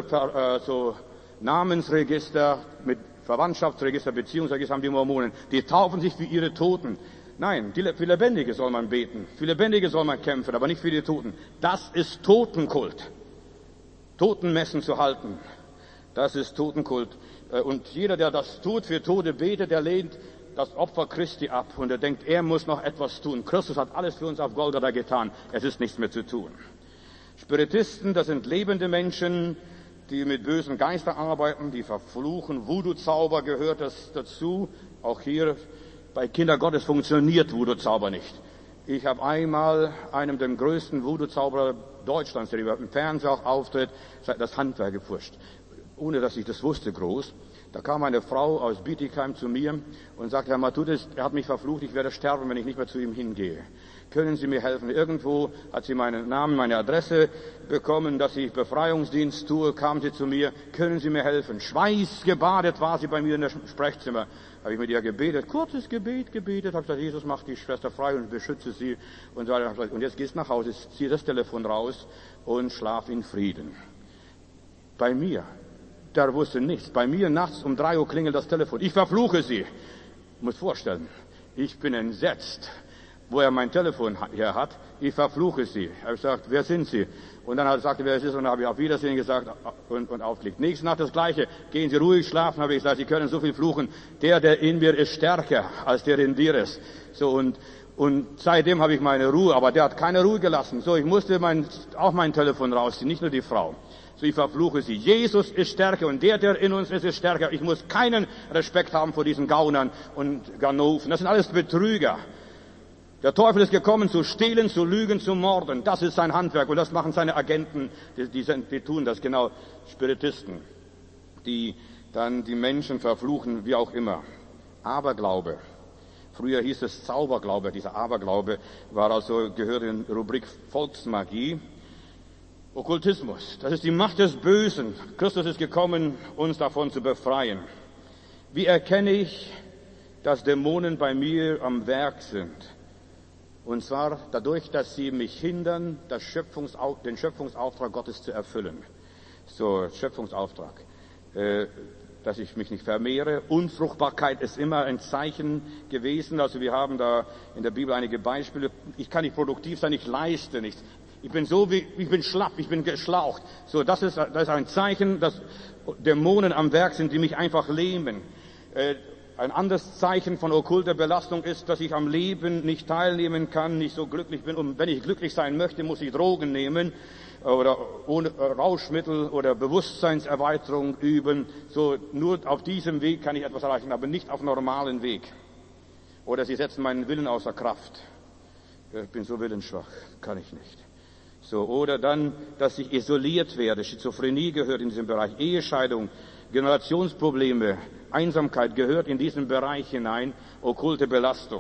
Namensregister mit Verwandtschaftsregister, Beziehungsregister haben die Mormonen. Die taufen sich für ihre Toten. Nein, für Lebendige soll man beten. Für Lebendige soll man kämpfen, aber nicht für die Toten. Das ist Totenkult. Totenmessen zu halten. Das ist Totenkult. Und jeder, der das tut, für Tote betet, der lehnt das Opfer Christi ab. Und er denkt, er muss noch etwas tun. Christus hat alles für uns auf Golgatha getan. Es ist nichts mehr zu tun. Spiritisten, das sind lebende Menschen, die mit bösen Geistern arbeiten, die verfluchen. Voodoo-Zauber gehört das dazu. Auch hier bei Kinder Gottes funktioniert Voodoo-Zauber nicht. Ich habe einmal einem der größten Voodoo-Zauberer Deutschlands, der im Fernsehen auch auftritt, das Handwerk gepfuscht. Ohne dass ich das wusste groß. Da kam eine Frau aus Bietigheim zu mir und sagte, Herr Matthäus, er hat mich verflucht, ich werde sterben, wenn ich nicht mehr zu ihm hingehe. Können Sie mir helfen? Irgendwo hat sie meinen Namen, meine Adresse bekommen, dass ich Befreiungsdienst tue, kam sie zu mir, können Sie mir helfen? Schweißgebadet war sie bei mir in der Sprechzimmer. Habe ich mit ihr gebetet, kurzes Gebet gebetet, habe gesagt, Jesus macht die Schwester frei und beschütze sie. Und jetzt gehst nach Hause, zieh das Telefon raus und schlaf in Frieden. Bei mir, der wusste nichts. Bei mir nachts um 3 Uhr klingelt das Telefon. Ich verfluche sie. Muss vorstellen, ich bin entsetzt, wo er mein Telefon her hat. Ich verfluche sie. Ich habe gesagt, wer sind Sie? Und dann sagte er, wer es ist, und dann habe ich auf Wiedersehen gesagt und aufgelegt. Nächste Nacht das Gleiche. Gehen Sie ruhig schlafen, habe ich gesagt, Sie können so viel fluchen. Der in mir ist stärker als der in dir ist. So, und seitdem habe ich meine Ruhe, aber der hat keine Ruhe gelassen. So, ich musste auch mein Telefon rausziehen, nicht nur die Frau. So, ich verfluche sie. Jesus ist stärker und der in uns ist stärker. Ich muss keinen Respekt haben vor diesen Gaunern und Ganoven. Das sind alles Betrüger. Der Teufel ist gekommen, zu stehlen, zu lügen, zu morden. Das ist sein Handwerk und das machen seine Agenten. Die tun das, genau, Spiritisten, die dann die Menschen verfluchen, wie auch immer. Aberglaube. Früher hieß es Zauberglaube. Dieser Aberglaube gehört in die Rubrik Volksmagie. Okkultismus, das ist die Macht des Bösen. Christus ist gekommen, uns davon zu befreien. Wie erkenne ich, dass Dämonen bei mir am Werk sind? Und zwar dadurch, dass sie mich hindern, den Schöpfungsauftrag Gottes zu erfüllen. So, Schöpfungsauftrag. Dass ich mich nicht vermehre. Unfruchtbarkeit ist immer ein Zeichen gewesen. Also wir haben da in der Bibel einige Beispiele. Ich kann nicht produktiv sein, ich leiste nichts. Ich bin schlapp, ich bin geschlaucht. So, das ist ein Zeichen, dass Dämonen am Werk sind, die mich einfach lähmen. Ein anderes Zeichen von okkulter Belastung ist, dass ich am Leben nicht teilnehmen kann, nicht so glücklich bin. Und wenn ich glücklich sein möchte, muss ich Drogen nehmen oder ohne Rauschmittel oder Bewusstseinserweiterung üben. So, nur auf diesem Weg kann ich etwas erreichen, aber nicht auf normalen Weg. Oder sie setzen meinen Willen außer Kraft. Ich bin so willensschwach, kann ich nicht. So, oder dann, dass ich isoliert werde. Schizophrenie gehört in diesem Bereich. Ehescheidung Generationsprobleme, Einsamkeit gehört in diesen Bereich hinein, okkulte Belastung.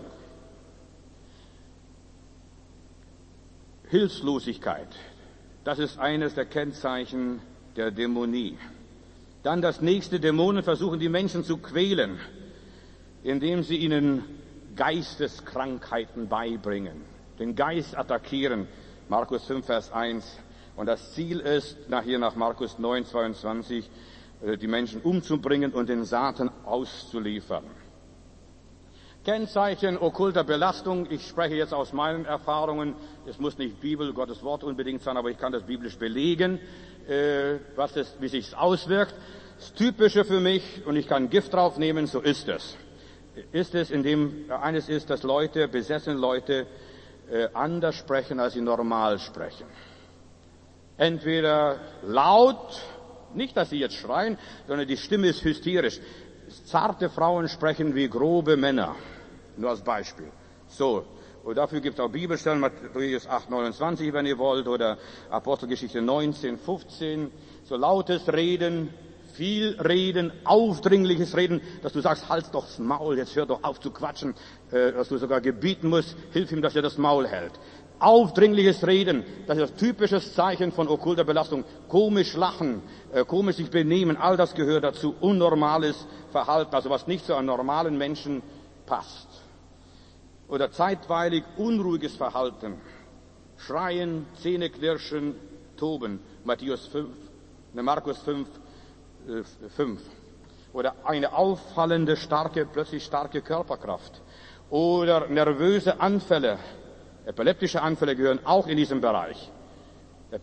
Hilflosigkeit, das ist eines der Kennzeichen der Dämonie. Dann das nächste, Dämonen versuchen die Menschen zu quälen, indem sie ihnen Geisteskrankheiten beibringen, den Geist attackieren, Markus 5, Vers 1. Und das Ziel ist, nachher nach Markus 9, 22, die Menschen umzubringen und den Satan auszuliefern. Kennzeichen okkulter Belastung, ich spreche jetzt aus meinen Erfahrungen, es muss nicht Bibel, Gottes Wort unbedingt sein, aber ich kann das biblisch belegen, wie sich es auswirkt. Das Typische für mich, und ich kann Gift draufnehmen, so ist es. Eines ist, dass besessene Leute, anders sprechen, als sie normal sprechen. Entweder laut, nicht, dass sie jetzt schreien, sondern die Stimme ist hysterisch. Zarte Frauen sprechen wie grobe Männer. Nur als Beispiel. So. Und dafür gibt es auch Bibelstellen, Matthäus 8, 29, wenn ihr wollt, oder Apostelgeschichte 19, 15. So lautes Reden, viel Reden, aufdringliches Reden, dass du sagst, halt doch das Maul, jetzt hör doch auf zu quatschen, dass du sogar gebieten musst, hilf ihm, dass er das Maul hält. Aufdringliches Reden, das ist das typische Zeichen von okkulter Belastung. Komisch lachen, komisch sich benehmen, all das gehört dazu. Unnormales Verhalten, also was nicht zu einem normalen Menschen passt. Oder zeitweilig unruhiges Verhalten. Schreien, Zähneknirschen, toben. Markus 5, 5. Oder eine auffallende, plötzlich starke Körperkraft. Oder nervöse Anfälle. Epileptische Anfälle gehören auch in diesem Bereich. Ich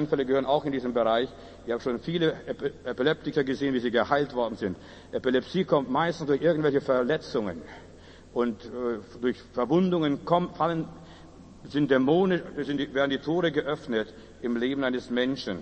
habe schon viele Epileptiker gesehen, wie sie geheilt worden sind. Epilepsie kommt meistens durch irgendwelche Verletzungen. Und durch Verwundungen werden die Tore geöffnet im Leben eines Menschen.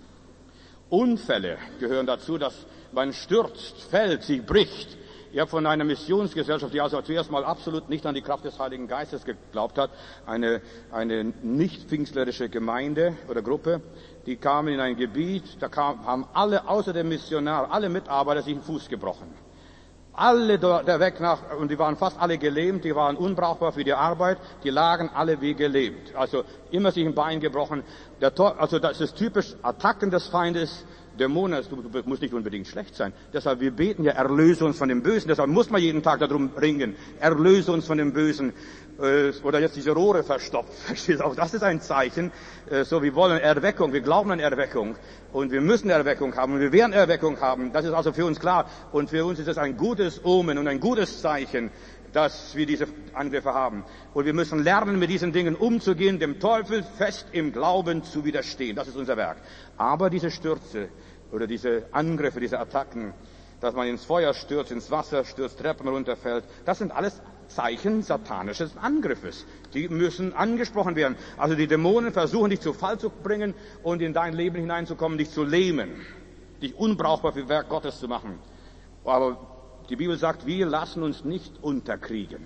Unfälle gehören dazu, dass man stürzt, fällt, sich bricht. Ich habe von einer Missionsgesellschaft, die also zuerst mal absolut nicht an die Kraft des Heiligen Geistes geglaubt hat, eine nicht pfingstlerische Gemeinde oder Gruppe, die kamen in ein Gebiet, haben alle, außer dem Missionar, alle Mitarbeiter sich den Fuß gebrochen. Alle der Weg und die waren fast alle gelähmt, die waren unbrauchbar für die Arbeit, die lagen alle wie gelähmt. Also immer sich ein Bein gebrochen. Also das ist typisch Attacken des Feindes, Dämonen, du musst nicht unbedingt schlecht sein. Deshalb, wir beten ja, erlöse uns von dem Bösen. Deshalb muss man jeden Tag darum ringen. Erlöse uns von dem Bösen. Oder jetzt diese Rohre verstopft. Verstehst du? Auch das ist ein Zeichen. Wir wollen Erweckung. Wir glauben an Erweckung. Und wir müssen Erweckung haben. Und wir werden Erweckung haben. Das ist also für uns klar. Und für uns ist es ein gutes Omen und ein gutes Zeichen, dass wir diese Angriffe haben. Und wir müssen lernen, mit diesen Dingen umzugehen, dem Teufel fest im Glauben zu widerstehen. Das ist unser Werk. Aber diese Stürze oder diese Angriffe, diese Attacken, dass man ins Feuer stürzt, ins Wasser stürzt, Treppen runterfällt, das sind alles Zeichen satanischen Angriffes. Die müssen angesprochen werden. Also die Dämonen versuchen, dich zu Fall zu bringen und in dein Leben hineinzukommen, dich zu lähmen, dich unbrauchbar für das Werk Gottes zu machen. Aber die Bibel sagt, wir lassen uns nicht unterkriegen.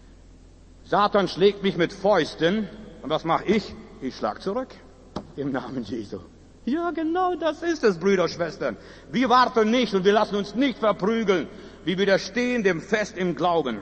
Satan schlägt mich mit Fäusten. Und was mache ich? Ich schlag zurück. Im Namen Jesu. Ja, genau das ist es, Brüder und Schwestern. Wir warten nicht und wir lassen uns nicht verprügeln. Wir widerstehen dem fest im Glauben.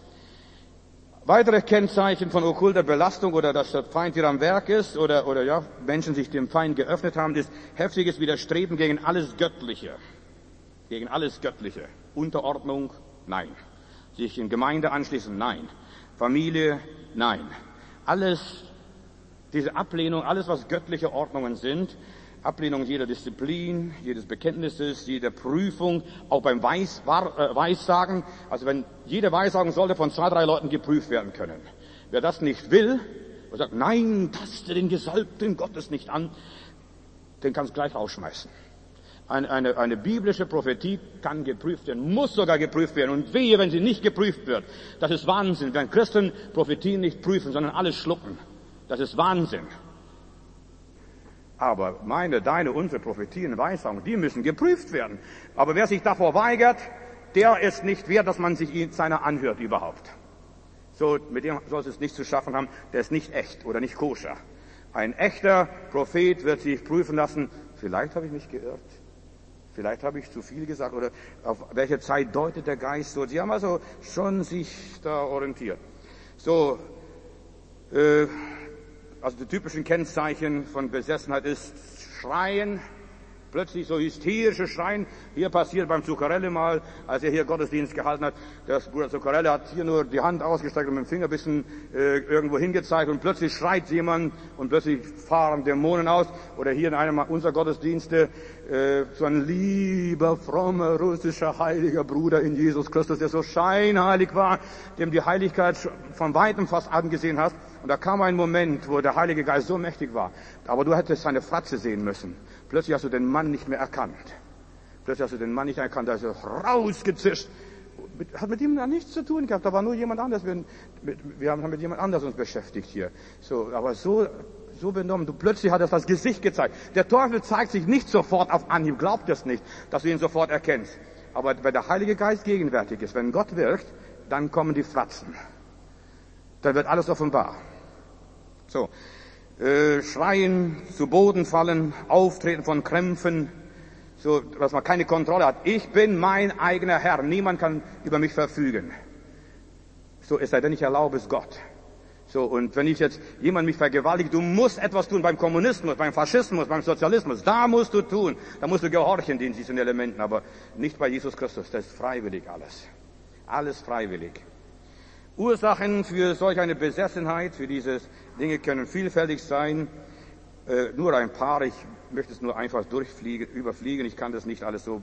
Weitere Kennzeichen von okkulter Belastung oder dass der Feind hier am Werk ist oder Menschen sich dem Feind geöffnet haben, ist heftiges Widerstreben gegen alles Göttliche. Gegen alles Göttliche. Unterordnung? Nein. Sich in Gemeinde anschließen? Nein. Familie? Nein. Alles, diese Ablehnung, alles was göttliche Ordnungen sind, Ablehnung jeder Disziplin, jedes Bekenntnisses, jeder Prüfung, auch beim Weissagen. Also jede Weissagung sollte von 2, 3 Leuten geprüft werden können. Wer das nicht will und sagt, nein, taste den Gesalbten Gottes nicht an, den kannst du gleich rausschmeißen. Eine biblische Prophetie kann geprüft werden, muss sogar geprüft werden. Und wehe, wenn sie nicht geprüft wird. Das ist Wahnsinn, wenn Christen Prophetien nicht prüfen, sondern alles schlucken. Das ist Wahnsinn. Aber deine, unsere Prophetien, Weissagungen, die müssen geprüft werden. Aber wer sich davor weigert, der ist nicht wert, dass man sich seiner anhört überhaupt. So, mit dem soll es nichts zu schaffen haben, der ist nicht echt oder nicht koscher. Ein echter Prophet wird sich prüfen lassen, vielleicht habe ich mich geirrt. Vielleicht habe ich zu viel gesagt, oder auf welche Zeit deutet der Geist so. Sie haben also schon sich da orientiert. So, also die typischen Kennzeichen von Besessenheit ist Schreien, plötzlich so hysterische Schreien. Hier passiert beim Zuccarelli mal, als er hier Gottesdienst gehalten hat, der Bruder Zuccarelli hat hier nur die Hand ausgestreckt und mit dem Finger ein bisschen irgendwo hingezeigt und plötzlich schreit jemand und plötzlich fahren Dämonen aus. Oder hier in einem unserer Gottesdienste so ein lieber, frommer, russischer, heiliger Bruder in Jesus Christus, der so scheinheilig war, dem die Heiligkeit von weitem fast angesehen hast. Und da kam ein Moment, wo der Heilige Geist so mächtig war, aber du hättest seine Fratze sehen müssen. Plötzlich hast du den Mann nicht mehr erkannt. Da ist er rausgezischt. Hat mit ihm da nichts zu tun gehabt, da war nur jemand anders. Wir haben mit jemand anders uns beschäftigt hier. So, aber so benommen. Plötzlich hat er das Gesicht gezeigt. Der Teufel zeigt sich nicht sofort auf Anhieb, glaubt es nicht, dass du ihn sofort erkennst. Aber wenn der Heilige Geist gegenwärtig ist, wenn Gott wirkt, dann kommen die Fratzen. Dann wird alles offenbar. So, Schreien, zu Boden fallen, Auftreten von Krämpfen, so, dass man keine Kontrolle hat. Ich bin mein eigener Herr, niemand kann über mich verfügen. So, es sei denn, ich erlaube es Gott. So, und wenn ich jetzt jemand mich vergewaltigt, du musst etwas tun beim Kommunismus, beim Faschismus, beim Sozialismus, da musst du tun, da musst du gehorchen diesen Elementen, aber nicht bei Jesus Christus, das ist freiwillig alles. Alles freiwillig. Ursachen für solch eine Besessenheit, für diese Dinge können vielfältig sein. Nur ein paar, ich möchte es nur einfach überfliegen. Ich kann das nicht alles so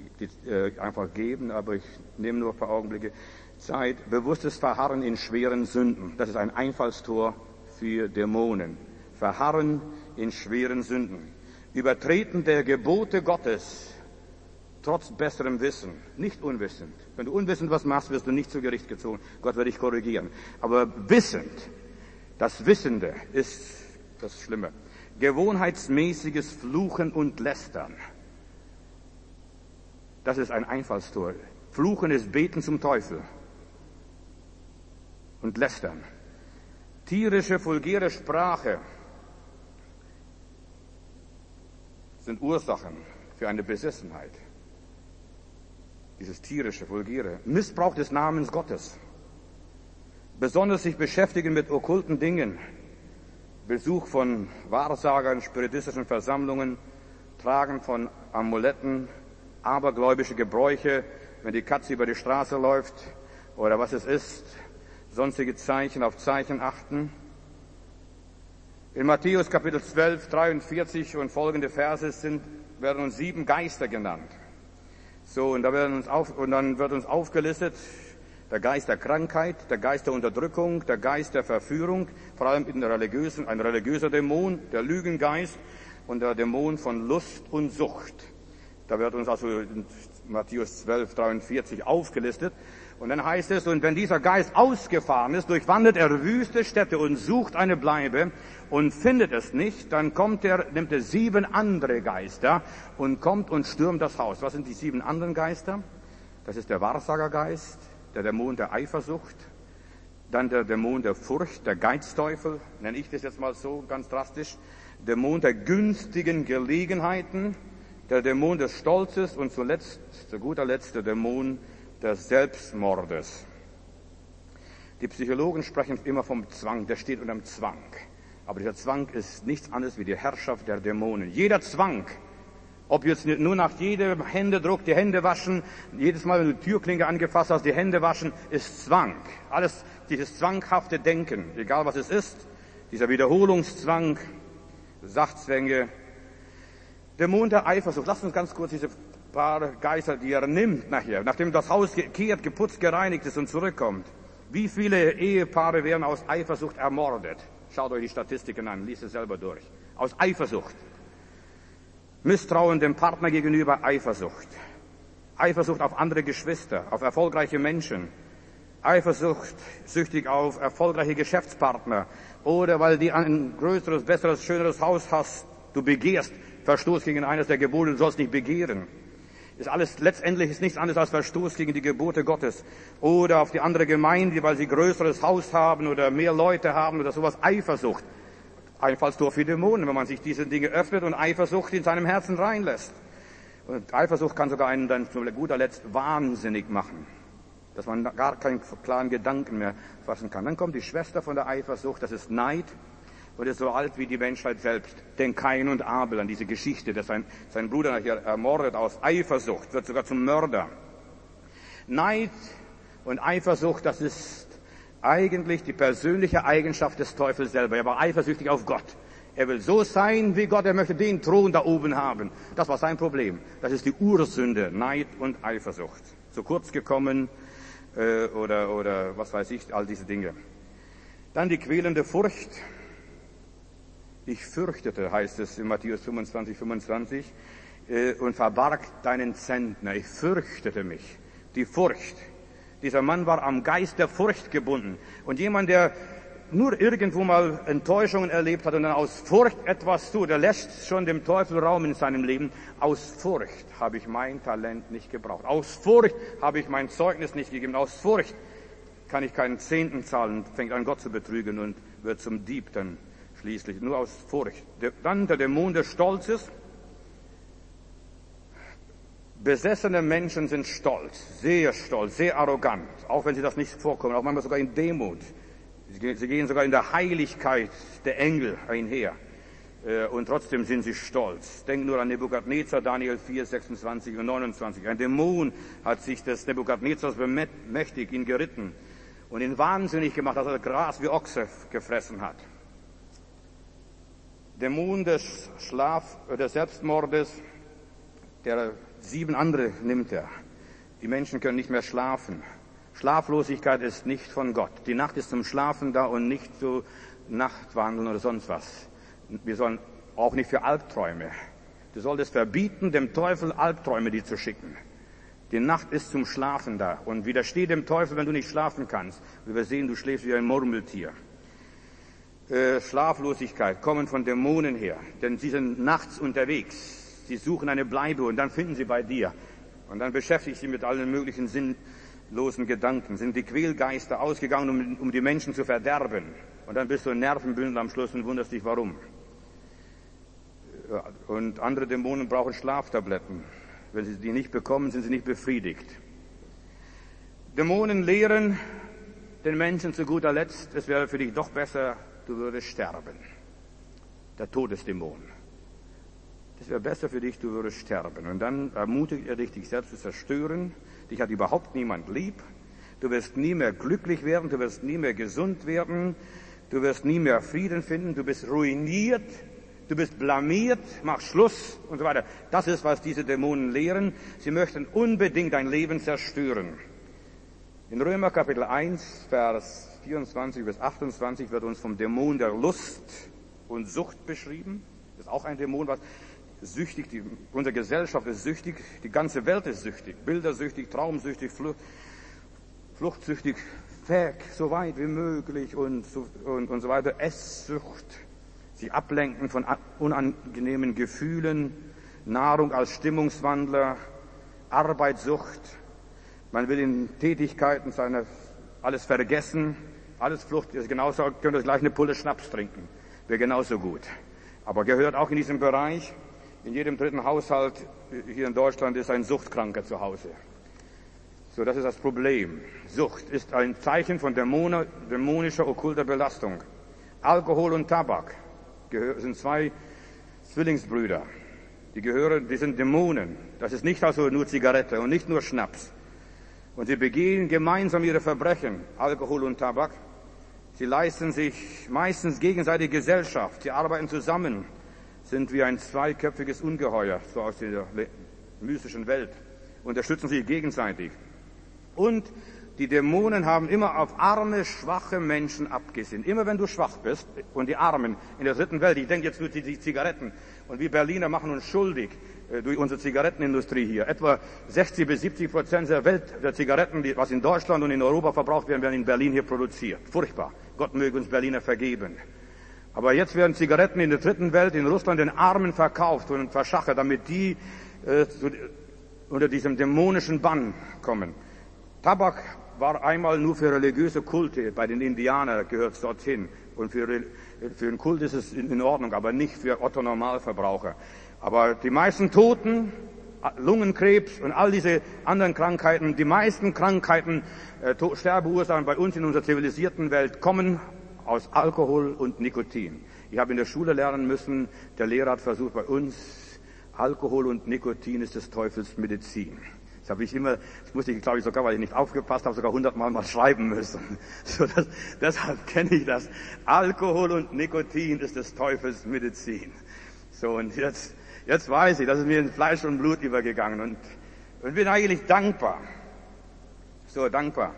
einfach geben, aber ich nehme nur ein paar Augenblicke Zeit. Bewusstes Verharren in schweren Sünden. Das ist ein Einfallstor für Dämonen. Verharren in schweren Sünden. Übertreten der Gebote Gottes. Trotz besserem Wissen, nicht unwissend. Wenn du unwissend was machst, wirst du nicht zu Gericht gezogen. Gott wird dich korrigieren. Aber wissend, das Wissende ist das Schlimme. Gewohnheitsmäßiges Fluchen und Lästern. Das ist ein Einfallstor. Fluchen ist Beten zum Teufel. Und Lästern. Tierische, vulgäre Sprache sind Ursachen für eine Besessenheit. Dieses tierische, vulgäre. Missbrauch des Namens Gottes. Besonders sich beschäftigen mit okkulten Dingen. Besuch von Wahrsagern, spiritistischen Versammlungen, Tragen von Amuletten, abergläubische Gebräuche, wenn die Katze über die Straße läuft oder was es ist, sonstige Zeichen, auf Zeichen achten. In Matthäus Kapitel 12, 43 und folgende Verse werden uns 7 Geister genannt. So, und dann wird uns aufgelistet, der Geist der Krankheit, der Geist der Unterdrückung, der Geist der Verführung, vor allem ein religiöser Dämon, der Lügengeist und der Dämon von Lust und Sucht. Da wird uns also in Matthäus 12, 43 aufgelistet. Und dann heißt es, und wenn dieser Geist ausgefahren ist, durchwandert er wüste Städte und sucht eine Bleibe und findet es nicht, dann nimmt er 7 andere Geister und kommt und stürmt das Haus. Was sind die 7 anderen Geister? Das ist der Wahrsagergeist, der Dämon der Eifersucht, dann der Dämon der Furcht, der Geizteufel, nenne ich das jetzt mal so ganz drastisch, Dämon der günstigen Gelegenheiten, der Dämon des Stolzes und zu guter Letzt der Dämon des Selbstmordes. Die Psychologen sprechen immer vom Zwang, der steht unter dem Zwang. Aber dieser Zwang ist nichts anderes wie die Herrschaft der Dämonen. Jeder Zwang, ob jetzt nur nach jedem Händedruck die Hände waschen, jedes Mal, wenn du die Türklinke angefasst hast, die Hände waschen, ist Zwang. Alles dieses zwanghafte Denken, egal was es ist, dieser Wiederholungszwang, Sachzwänge, Dämon der Eifersucht. Lass uns ganz kurz diese paar Geister, die er nimmt nachher, nachdem das Haus gekehrt, geputzt, gereinigt ist und zurückkommt. Wie viele Ehepaare werden aus Eifersucht ermordet? Schaut euch die Statistiken an, liest es selber durch. Aus Eifersucht. Misstrauen dem Partner gegenüber, Eifersucht. Eifersucht auf andere Geschwister, auf erfolgreiche Menschen. Eifersucht, süchtig auf erfolgreiche Geschäftspartner. Oder weil die ein größeres, besseres, schöneres Haus hast, du begehrst. Verstoß gegen eines der Gebote, du sollst nicht begehren. Letztendlich ist nichts anderes als Verstoß gegen die Gebote Gottes. Oder auf die andere Gemeinde, weil sie größeres Haus haben oder mehr Leute haben oder sowas. Eifersucht. Einfallstor für Dämonen, wenn man sich diese Dinge öffnet und Eifersucht in seinem Herzen reinlässt. Und Eifersucht kann sogar einen dann zu guter Letzt wahnsinnig machen, dass man gar keinen klaren Gedanken mehr fassen kann. Dann kommt die Schwester von der Eifersucht, das ist Neid, und ist so alt wie die Menschheit selbst. Denk Kain und Abel an diese Geschichte, dass sein Bruder nachher ermordet aus Eifersucht, wird sogar zum Mörder. Neid und Eifersucht, das ist eigentlich die persönliche Eigenschaft des Teufels selber. Er war eifersüchtig auf Gott. Er will so sein wie Gott, er möchte den Thron da oben haben. Das war sein Problem. Das ist die Ursünde, Neid und Eifersucht. Zu kurz gekommen oder was weiß ich, all diese Dinge. Dann die quälende Furcht. Ich fürchtete, heißt es in Matthäus 25, 25, und verbarg deinen Zentner. Ich fürchtete mich. Die Furcht. Dieser Mann war am Geist der Furcht gebunden. Und jemand, der nur irgendwo mal Enttäuschungen erlebt hat und dann aus Furcht etwas tut, der lässt schon dem Teufel Raum in seinem Leben. Aus Furcht habe ich mein Talent nicht gebraucht. Aus Furcht habe ich mein Zeugnis nicht gegeben. Aus Furcht kann ich keinen Zehnten zahlen, fängt an Gott zu betrügen und wird zum Dieb dann schließlich. Nur aus Furcht. Dann der Dämon des Stolzes. Besessene Menschen sind stolz, sehr arrogant, auch wenn sie das nicht vorkommen, auch manchmal sogar in Demut. Sie gehen sogar in der Heiligkeit der Engel einher. Und trotzdem sind sie stolz. Denk nur an Nebukadnezar, Daniel 4, 26 und 29. Ein Dämon hat sich des Nebukadnezars bemächtigt, ihn geritten und ihn wahnsinnig gemacht, dass er Gras wie Ochse gefressen hat. Dämon des Selbstmordes, der 7 andere nimmt er. Die Menschen können nicht mehr schlafen. Schlaflosigkeit ist nicht von Gott. Die Nacht ist zum Schlafen da und nicht zu Nachtwandeln oder sonst was. Wir sollen auch nicht für Albträume. Du solltest verbieten, dem Teufel Albträume dir zu schicken. Die Nacht ist zum Schlafen da und widersteh dem Teufel, wenn du nicht schlafen kannst. Wir sehen, du schläfst wie ein Murmeltier. Schlaflosigkeit kommen von Dämonen her, denn sie sind nachts unterwegs. Sie suchen eine Bleibe und dann finden sie bei dir. Und dann beschäftigst du sie mit allen möglichen sinnlosen Gedanken. Sind die Quälgeister ausgegangen, um die Menschen zu verderben. Und dann bist du ein Nervenbündel am Schluss und wunderst dich, warum. Und andere Dämonen brauchen Schlaftabletten. Wenn sie die nicht bekommen, sind sie nicht befriedigt. Dämonen lehren den Menschen zu guter Letzt, es wäre für dich doch besser, du würdest sterben. Der Todesdämon. Das wäre besser für dich, du würdest sterben. Und dann ermutigt er dich, dich selbst zu zerstören. Dich hat überhaupt niemand lieb. Du wirst nie mehr glücklich werden. Du wirst nie mehr gesund werden. Du wirst nie mehr Frieden finden. Du bist ruiniert. Du bist blamiert. Mach Schluss und so weiter. Das ist, was diese Dämonen lehren. Sie möchten unbedingt dein Leben zerstören. In Römer Kapitel 1, Vers 24 bis 28 wird uns vom Dämon der Lust und Sucht beschrieben. Das ist auch ein Dämon, was süchtig, unsere Gesellschaft ist süchtig, die ganze Welt ist süchtig, bildersüchtig, traumsüchtig, fluchtsüchtig, weg, so weit wie möglich und so weiter, Esssucht, sie ablenken von unangenehmen Gefühlen, Nahrung als Stimmungswandler, Arbeitssucht, man will in Tätigkeiten alles vergessen, alles Flucht, ist genauso, könnt ihr gleich eine Pulle Schnaps trinken, wäre genauso gut. Aber gehört auch in diesem Bereich. In jedem dritten Haushalt hier in Deutschland ist ein Suchtkranker zu Hause. So, das ist das Problem. Sucht ist ein Zeichen von dämonischer, okkulter Belastung. Alkohol und Tabak sind 2 Zwillingsbrüder. Die sind Dämonen. Das ist nicht also nur Zigarette und nicht nur Schnaps. Und sie begehen gemeinsam ihre Verbrechen, Alkohol und Tabak. Sie leisten sich meistens gegenseitig Gesellschaft. Sie arbeiten zusammen. Sind wie ein zweiköpfiges Ungeheuer, so aus der mystischen Welt, unterstützen sich gegenseitig. Und die Dämonen haben immer auf arme, schwache Menschen abgesehen. Immer wenn du schwach bist und die Armen in der dritten Welt, ich denke jetzt nur die Zigaretten, und wir Berliner machen uns schuldig durch unsere Zigarettenindustrie hier. Etwa 60-70% der Zigaretten, was in Deutschland und in Europa verbraucht werden, werden in Berlin hier produziert. Furchtbar. Gott möge uns Berliner vergeben. Aber jetzt werden Zigaretten in der dritten Welt, in Russland, den Armen verkauft und verschachert, damit die unter diesem dämonischen Bann kommen. Tabak war einmal nur für religiöse Kulte, bei den Indianern gehört es dorthin. Und für den Kult ist es in Ordnung, aber nicht für Otto-Normalverbraucher. Aber die meisten Toten Lungenkrebs und all diese anderen Krankheiten. Die meisten Krankheiten, Sterbeursachen bei uns in unserer zivilisierten Welt kommen aus Alkohol und Nikotin. Ich habe in der Schule lernen müssen, der Lehrer hat versucht bei uns, Alkohol und Nikotin ist des Teufels Medizin. Das habe ich immer, das musste ich, glaube ich, sogar, weil ich nicht aufgepasst habe, sogar 100-mal mal schreiben müssen. So, deshalb kenne ich das. Alkohol und Nikotin ist des Teufels Medizin. So, und jetzt weiß ich, das ist mir in Fleisch und Blut übergegangen und bin eigentlich dankbar. So, dankbar.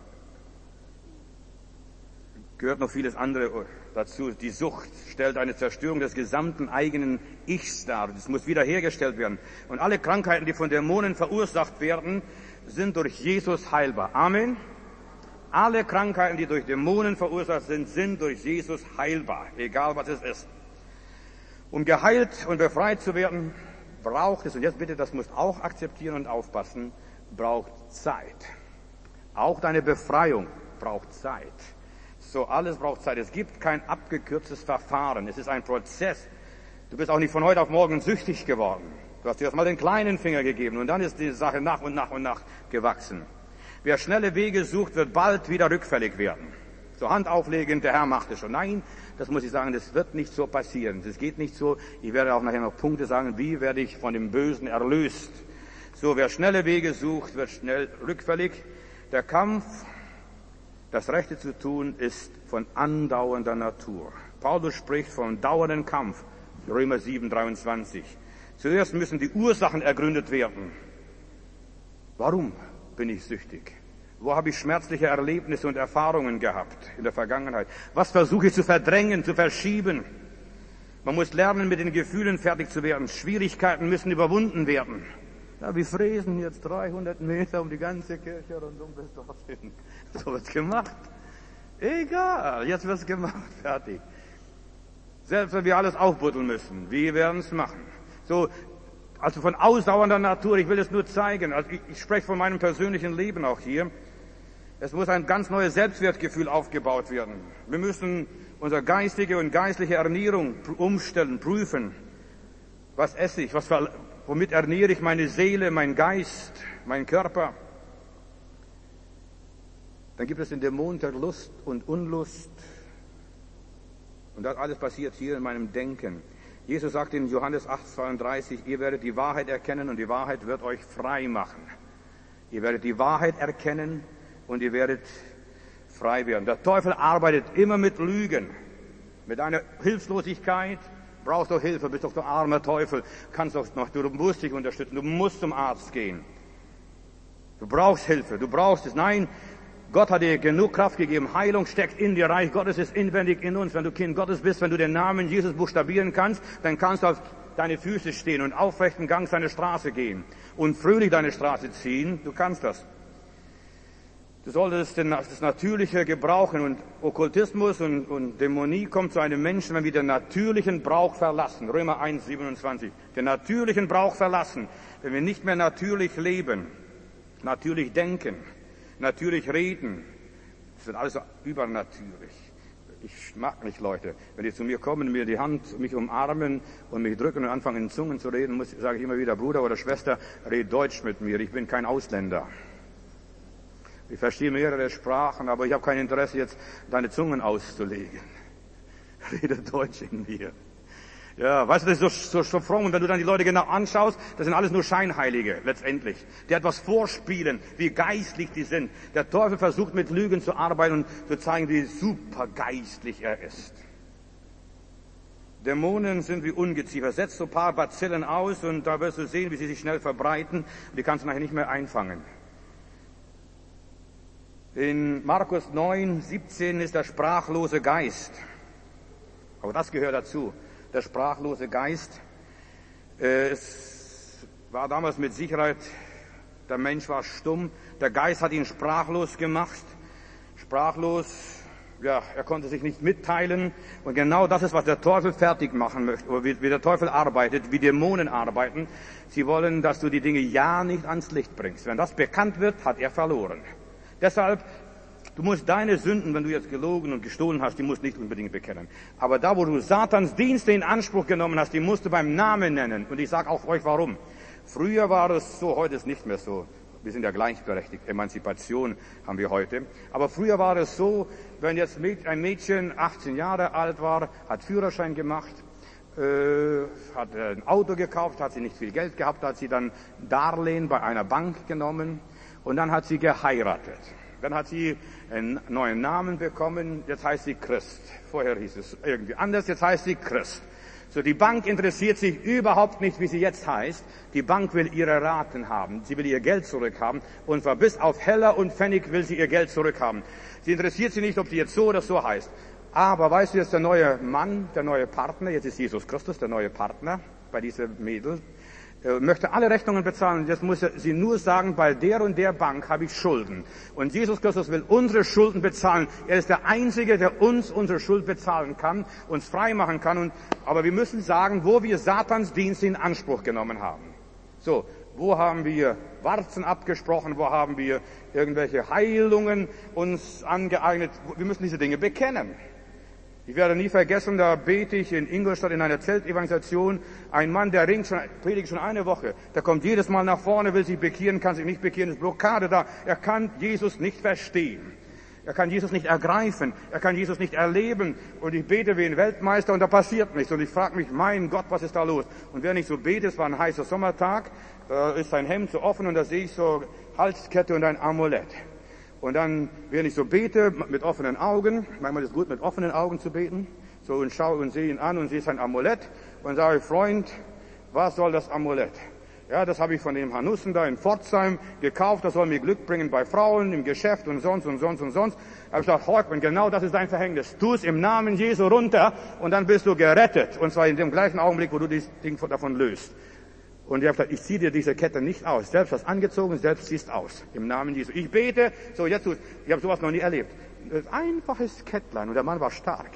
Gehört noch vieles andere dazu. Die Sucht stellt eine Zerstörung des gesamten eigenen Ichs dar. Das muss wiederhergestellt werden. Und alle Krankheiten, die von Dämonen verursacht werden, sind durch Jesus heilbar. Amen. Alle Krankheiten, die durch Dämonen verursacht sind, sind durch Jesus heilbar. Egal was es ist. Um geheilt und befreit zu werden, braucht es, und jetzt bitte, das musst auch akzeptieren und aufpassen, braucht Zeit. Auch deine Befreiung braucht Zeit. So, alles braucht Zeit. Es gibt kein abgekürztes Verfahren. Es ist ein Prozess. Du bist auch nicht von heute auf morgen süchtig geworden. Du hast dir erst mal den kleinen Finger gegeben und dann ist die Sache nach und nach gewachsen. Wer schnelle Wege sucht, wird bald wieder rückfällig werden. So, Hand auflegen, der Herr macht es schon. Nein, das muss ich sagen, das wird nicht so passieren. Das geht nicht so. Ich werde auch nachher noch Punkte sagen, wie werde ich von dem Bösen erlöst. So, wer schnelle Wege sucht, wird schnell rückfällig. Der Kampf, das Rechte zu tun, ist von andauernder Natur. Paulus spricht von dauernden Kampf, Römer 7,23. Zuerst müssen die Ursachen ergründet werden. Warum bin ich süchtig? Wo habe ich schmerzliche Erlebnisse und Erfahrungen gehabt in der Vergangenheit? Was versuche ich zu verdrängen, zu verschieben? Man muss lernen, mit den Gefühlen fertig zu werden. Schwierigkeiten müssen überwunden werden. Ja, wir fräsen jetzt 300 Meter um die ganze Kirche rundum bis dorthin. So wird's gemacht. Egal, jetzt wird's gemacht, fertig. Selbst wenn wir alles aufbuddeln müssen, wir werden's machen. So, also von ausdauernder Natur, ich will es nur zeigen. Also ich spreche von meinem persönlichen Leben auch hier. Es muss ein ganz neues Selbstwertgefühl aufgebaut werden. Wir müssen unsere geistige und geistliche Ernährung umstellen, prüfen. Was esse ich? Womit ernähre ich meine Seele, meinen Geist, meinen Körper? Dann gibt es den Dämon der Lust und Unlust. Und das alles passiert hier in meinem Denken. Jesus sagt in Johannes 8,32, ihr werdet die Wahrheit erkennen und die Wahrheit wird euch frei machen. Ihr werdet die Wahrheit erkennen und ihr werdet frei werden. Der Teufel arbeitet immer mit Lügen, mit einer Hilflosigkeit. Brauchst du Hilfe, bist doch der arme Teufel, du musst dich unterstützen, du musst zum Arzt gehen. Du brauchst Hilfe, du brauchst es. Nein, Gott hat dir genug Kraft gegeben, Heilung steckt in dir, Reich Gottes ist inwendig in uns. Wenn du Kind Gottes bist, wenn du den Namen Jesus buchstabieren kannst, dann kannst du auf deine Füße stehen und aufrechten Gang seine Straße gehen und fröhlich deine Straße ziehen. Du kannst das. Du solltest das Natürliche gebrauchen und Okkultismus und Dämonie kommt zu einem Menschen, wenn wir den natürlichen Brauch verlassen. Römer 1,27. Den natürlichen Brauch verlassen. Wenn wir nicht mehr natürlich leben, natürlich denken, natürlich reden. Das wird alles so übernatürlich. Ich mag nicht Leute, wenn die zu mir kommen, mir die Hand, mich umarmen und mich drücken und anfangen in Zungen zu reden, sage ich immer wieder, Bruder oder Schwester, red Deutsch mit mir, ich bin kein Ausländer. Ich verstehe mehrere Sprachen, aber ich habe kein Interesse, jetzt deine Zungen auszulegen. Rede Deutsch in mir. Ja, weißt du, das ist so fromm. Und wenn du dann die Leute genau anschaust, das sind alles nur Scheinheilige, letztendlich. Die etwas vorspielen, wie geistlich die sind. Der Teufel versucht mit Lügen zu arbeiten und zu zeigen, wie super geistlich er ist. Dämonen sind wie Ungeziefer. Setz so ein paar Bazillen aus und da wirst du sehen, wie sie sich schnell verbreiten. Und die kannst du nachher nicht mehr einfangen. In Markus 9,17 ist der sprachlose Geist. Aber das gehört dazu. Der sprachlose Geist. Es war damals mit Sicherheit, der Mensch war stumm. Der Geist hat ihn sprachlos gemacht. Sprachlos, ja, er konnte sich nicht mitteilen. Und genau das ist, was der Teufel fertig machen möchte. Oder wie der Teufel arbeitet, wie Dämonen arbeiten. Sie wollen, dass du die Dinge ja nicht ans Licht bringst. Wenn das bekannt wird, hat er verloren. Deshalb, du musst deine Sünden, wenn du jetzt gelogen und gestohlen hast, die musst nicht unbedingt bekennen. Aber da, wo du Satans Dienste in Anspruch genommen hast, die musst du beim Namen nennen. Und ich sage auch euch warum. Früher war es so, heute ist es nicht mehr so. Wir sind ja gleichberechtigt, Emanzipation haben wir heute. Aber früher war es so, wenn jetzt ein Mädchen 18 Jahre alt war, hat Führerschein gemacht, hat ein Auto gekauft, hat sie nicht viel Geld gehabt, hat sie dann Darlehen bei einer Bank genommen und dann hat sie geheiratet. Dann hat sie einen neuen Namen bekommen, jetzt heißt sie Christ. Vorher hieß es irgendwie anders, jetzt heißt sie Christ. So, die Bank interessiert sich überhaupt nicht, wie sie jetzt heißt. Die Bank will ihre Raten haben. Sie will ihr Geld zurückhaben. Und zwar bis auf Heller und Pfennig will sie ihr Geld zurückhaben. Sie interessiert sich nicht, ob sie jetzt so oder so heißt. Aber weißt du, jetzt der neue Mann, der neue Partner, jetzt ist Jesus Christus der neue Partner bei dieser Mädel, möchte alle Rechnungen bezahlen. Jetzt muss sie nur sagen, bei der und der Bank habe ich Schulden. Und Jesus Christus will unsere Schulden bezahlen. Er ist der Einzige, der uns unsere Schuld bezahlen kann, uns frei machen kann. Aber wir müssen sagen, wo wir Satans Dienst in Anspruch genommen haben. So, wo haben wir Warzen abgesprochen? Wo haben wir irgendwelche Heilungen uns angeeignet? Wir müssen diese Dinge bekennen. Ich werde nie vergessen, da bete ich in Ingolstadt in einer Zeltevangelisation. Ein Mann, der predigt schon eine Woche. Der kommt jedes Mal nach vorne, will sich bekehren, kann sich nicht bekehren, ist Blockade da. Er kann Jesus nicht verstehen. Er kann Jesus nicht ergreifen. Er kann Jesus nicht erleben. Und ich bete wie ein Weltmeister und da passiert nichts. Und ich frage mich, mein Gott, was ist da los? Und während ich so bete, es war ein heißer Sommertag, da ist sein Hemd so offen und da sehe ich so Halskette und ein Amulett. Und dann, während ich so bete, mit offenen Augen, manchmal ist es gut, mit offenen Augen zu beten, so und schaue und sehe ihn an und sehe sein Amulett und sage, Freund, was soll das Amulett? Ja, das habe ich von dem Hanussen da in Pforzheim gekauft, das soll mir Glück bringen bei Frauen, im Geschäft und sonst und sonst und sonst. Da habe ich gesagt, Hork, und genau das ist dein Verhängnis. Tu es im Namen Jesu runter und dann bist du gerettet. Und zwar in dem gleichen Augenblick, wo du das Ding davon löst. Und ich habe gesagt, ich ziehe dir diese Kette nicht aus. Selbst hast angezogen, selbst ziehst aus. Im Namen Jesu. Ich bete, so jetzt tust. Ich habe sowas noch nie erlebt. Ein einfaches Kettlein. Und der Mann war stark,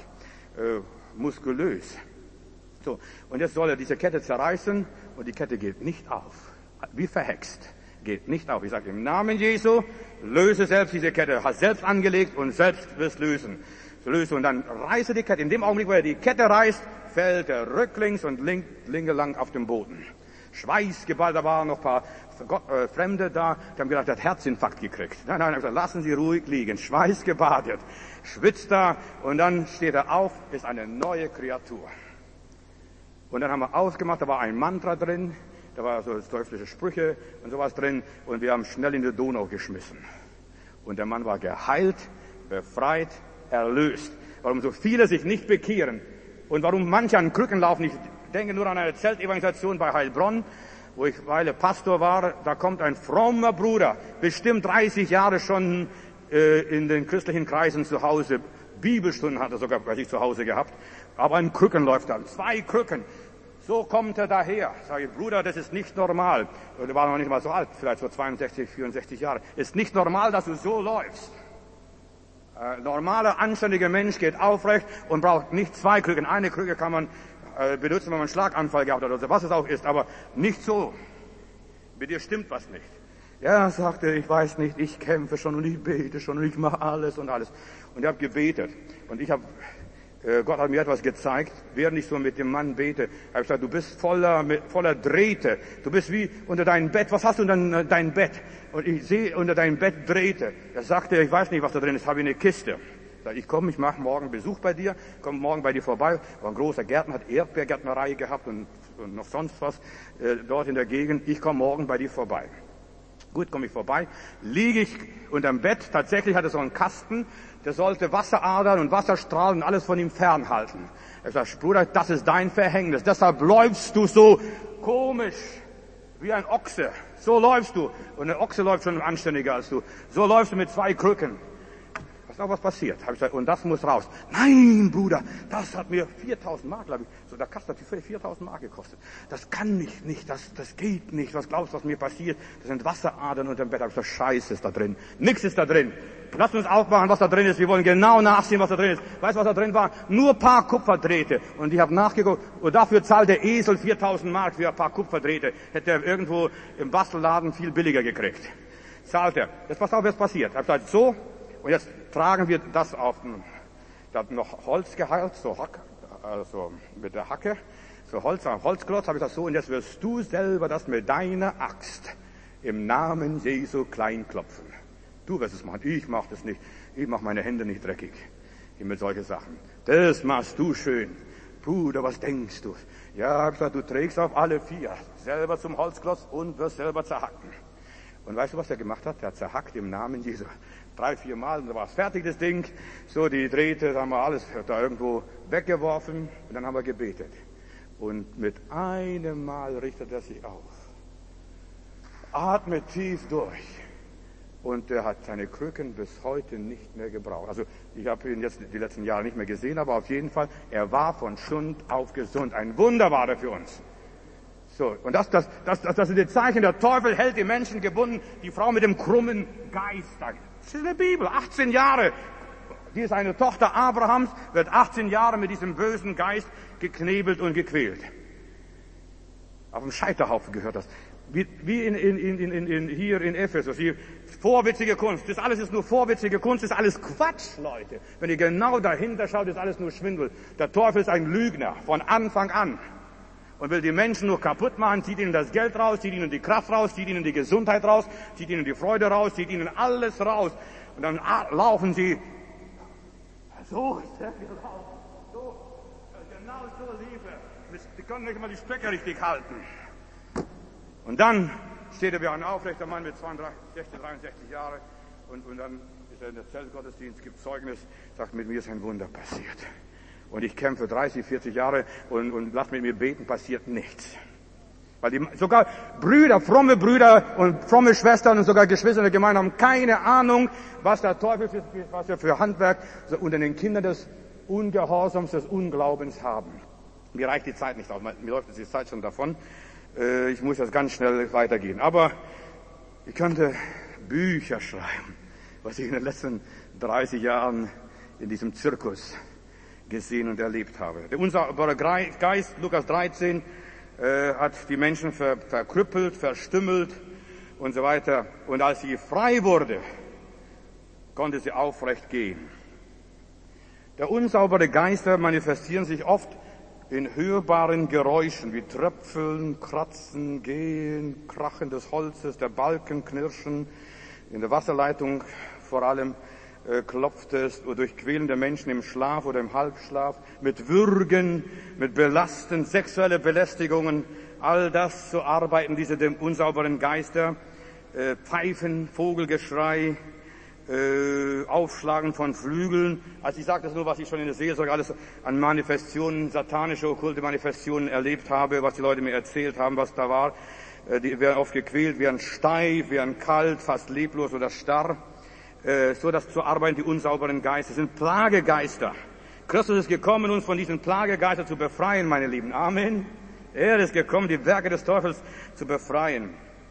muskulös. So, und jetzt soll er diese Kette zerreißen und die Kette geht nicht auf. Wie verhext. Geht nicht auf. Ich sage, im Namen Jesu, löse selbst diese Kette. Hast selbst angelegt und selbst wirst lösen. Löse und dann reiße die Kette. In dem Augenblick, wo er die Kette reißt, fällt er rücklings und linke lang auf den Boden. Schweißgeballt, da waren noch ein paar Fremde da, die haben gedacht, er hat Herzinfarkt gekriegt. Nein, ich habe gesagt, lassen Sie ruhig liegen, schweißgebadet, schwitzt da und dann steht er auf, ist eine neue Kreatur. Und dann haben wir aufgemacht, da war ein Mantra drin, da war so teuflische Sprüche und sowas drin und wir haben schnell in die Donau geschmissen. Und der Mann war geheilt, befreit, erlöst. Warum so viele sich nicht bekehren und warum manche an Krücken laufen, ich denke nur an eine Zeltevangelisation bei Heilbronn, wo ich Weile Pastor war. Da kommt ein frommer Bruder, bestimmt 30 Jahre schon in den christlichen Kreisen zu Hause. Bibelstunden hat er sogar bei sich zu Hause gehabt. Aber an Krücken läuft er, 2 Krücken. So kommt er daher. Sage ich, Bruder, das ist nicht normal. Er war noch nicht mal so alt, vielleicht so 62, 64 Jahre. Ist nicht normal, dass du so läufst. Normaler, anständiger Mensch geht aufrecht und braucht nicht 2 Krücken. Eine Krücke kann man benutzen, wenn man einen Schlaganfall gehabt hat oder was es auch ist, aber nicht so. Mit dir stimmt was nicht. Ja, sagte er, ich weiß nicht, ich kämpfe schon und ich bete schon und ich mache alles und alles. Und ich habe gebetet und Gott hat mir etwas gezeigt, während ich so mit dem Mann bete. Ich habe gesagt, du bist voller Drähte. Du bist wie unter deinem Bett. Was hast du unter deinem Bett? Und ich sehe unter deinem Bett Drähte. Er sagte, ich weiß nicht, was da drin ist, habe ich eine Kiste. Ich komme, ich mache morgen Besuch bei dir, komme morgen bei dir vorbei. War ein großer Gärtner, hat Erdbeergärtnerei gehabt und noch sonst was dort in der Gegend. Ich komme morgen bei dir vorbei. Gut, komme ich vorbei, liege ich unterm Bett. Tatsächlich hatte so einen Kasten, der sollte Wasseradern und Wasserstrahlen und alles von ihm fernhalten. Er sagt, Bruder, das ist dein Verhängnis. Deshalb läufst du so komisch wie ein Ochse. So läufst du. Und ein Ochse läuft schon anständiger als du. So läufst du mit 2 Krücken. Was ist noch was passiert? Habe ich gesagt, und das muss raus. Nein, Bruder, das hat mir 4.000 Mark, glaube ich. So, der Kasten hat 4.000 Mark gekostet. Das kann mich nicht, das geht nicht. Was glaubst du, was mir passiert? Das sind Wasseradern unter dem Bett. Habe ich gesagt, Scheiße ist da drin. Nix ist da drin. Lass uns aufmachen, was da drin ist. Wir wollen genau nachsehen, was da drin ist. Weißt du, was da drin war? Nur ein paar Kupferdrähte. Und ich habe nachgeguckt. Und dafür zahlt der Esel 4.000 Mark für ein paar Kupferdrähte. Hätte er irgendwo im Bastelladen viel billiger gekriegt. Zahlt er. Jetzt pass auf, was passiert. Ich habe gesagt, so. Und jetzt tragen wir das auf, da hat noch Holz geheilt, so mit der Hacke, so Holzklotz, habe ich das so, und jetzt wirst du selber das mit deiner Axt im Namen Jesu klein klopfen. Du wirst es machen, ich mach das nicht. Ich mach meine Hände nicht dreckig mit solchen Sachen. Das machst du schön. Bruder, was denkst du? Ja, hab ich gesagt, du trägst auf alle 4 selber zum Holzklotz und wirst selber zerhacken. Und weißt du, was er gemacht hat? Er hat zerhackt im Namen Jesu. 3, 4 Mal, und dann war es fertig, das Ding. So, die Drähte, da haben wir alles da irgendwo weggeworfen, und dann haben wir gebetet. Und mit einem Mal richtet er sich auf. Atmet tief durch. Und er hat seine Krücken bis heute nicht mehr gebraucht. Also ich habe ihn jetzt die letzten Jahre nicht mehr gesehen, aber auf jeden Fall, er war von Schund auf gesund. Ein Wunder war er für uns. So, und das sind die Zeichen. Der Teufel hält die Menschen gebunden. Die Frau mit dem krummen Geist. Das ist in der Bibel. 18 Jahre. Die ist eine Tochter Abrahams, wird 18 Jahre mit diesem bösen Geist geknebelt und gequält. Auf dem Scheiterhaufen gehört das. Wie hier in Ephesus, hier vorwitzige Kunst. Das alles ist nur vorwitzige Kunst, das ist alles Quatsch, Leute. Wenn ihr genau dahinter schaut, ist alles nur Schwindel. Der Teufel ist ein Lügner von Anfang an und will die Menschen nur kaputt machen, zieht ihnen das Geld raus, zieht ihnen die Kraft raus, zieht ihnen die Gesundheit raus, zieht ihnen die Freude raus, zieht ihnen alles raus. Und dann laufen sie, so ist er gelaufen, so, genau so lief er. Die konnten nicht mal die Stöcke richtig halten. Und dann steht er wie ein aufrechter Mann mit 63 Jahren und dann ist er in der Zeltgottesdienst, gibt Zeugnis, sagt, mit mir ist ein Wunder passiert. Und ich kämpfe 30, 40 Jahre und lass mit mir beten, passiert nichts. Weil sogar fromme Brüder und fromme Schwestern und sogar Geschwister in der Gemeinde haben keine Ahnung, was der Teufel für Handwerk unter den Kindern des Ungehorsams, des Unglaubens haben. Mir reicht die Zeit nicht aus, mir läuft jetzt die Zeit schon davon. Ich muss jetzt ganz schnell weitergehen. Aber ich könnte Bücher schreiben, was ich in den letzten 30 Jahren in diesem Zirkus gesehen und erlebt habe. Der unsaubere Geist, Lukas 13, hat die Menschen verkrüppelt, verstümmelt und so weiter. Und als sie frei wurde, konnte sie aufrecht gehen. Der unsaubere Geister manifestieren sich oft in hörbaren Geräuschen wie Tröpfeln, Kratzen, Gehen, Krachen des Holzes, der Balken knirschen, in der Wasserleitung vor allem klopft es durch Quälen der Menschen im Schlaf oder im Halbschlaf, mit Würgen, mit Belasten, sexuelle Belästigungen, all das, so arbeiten diese dem unsauberen Geister, Pfeifen, Vogelgeschrei, Aufschlagen von Flügeln. Also ich sage das nur, was ich schon in der Seelsorge alles an Manifestationen, satanische, okkulte Manifestationen erlebt habe, was die Leute mir erzählt haben, was da war. Die werden oft gequält, werden steif, werden kalt, fast leblos oder starr. So dass zu arbeiten die unsauberen Geister sind Plagegeister. Christus ist gekommen, uns von diesen Plagegeistern zu befreien, meine Lieben. Amen. Er ist gekommen, die Werke des Teufels zu befreien.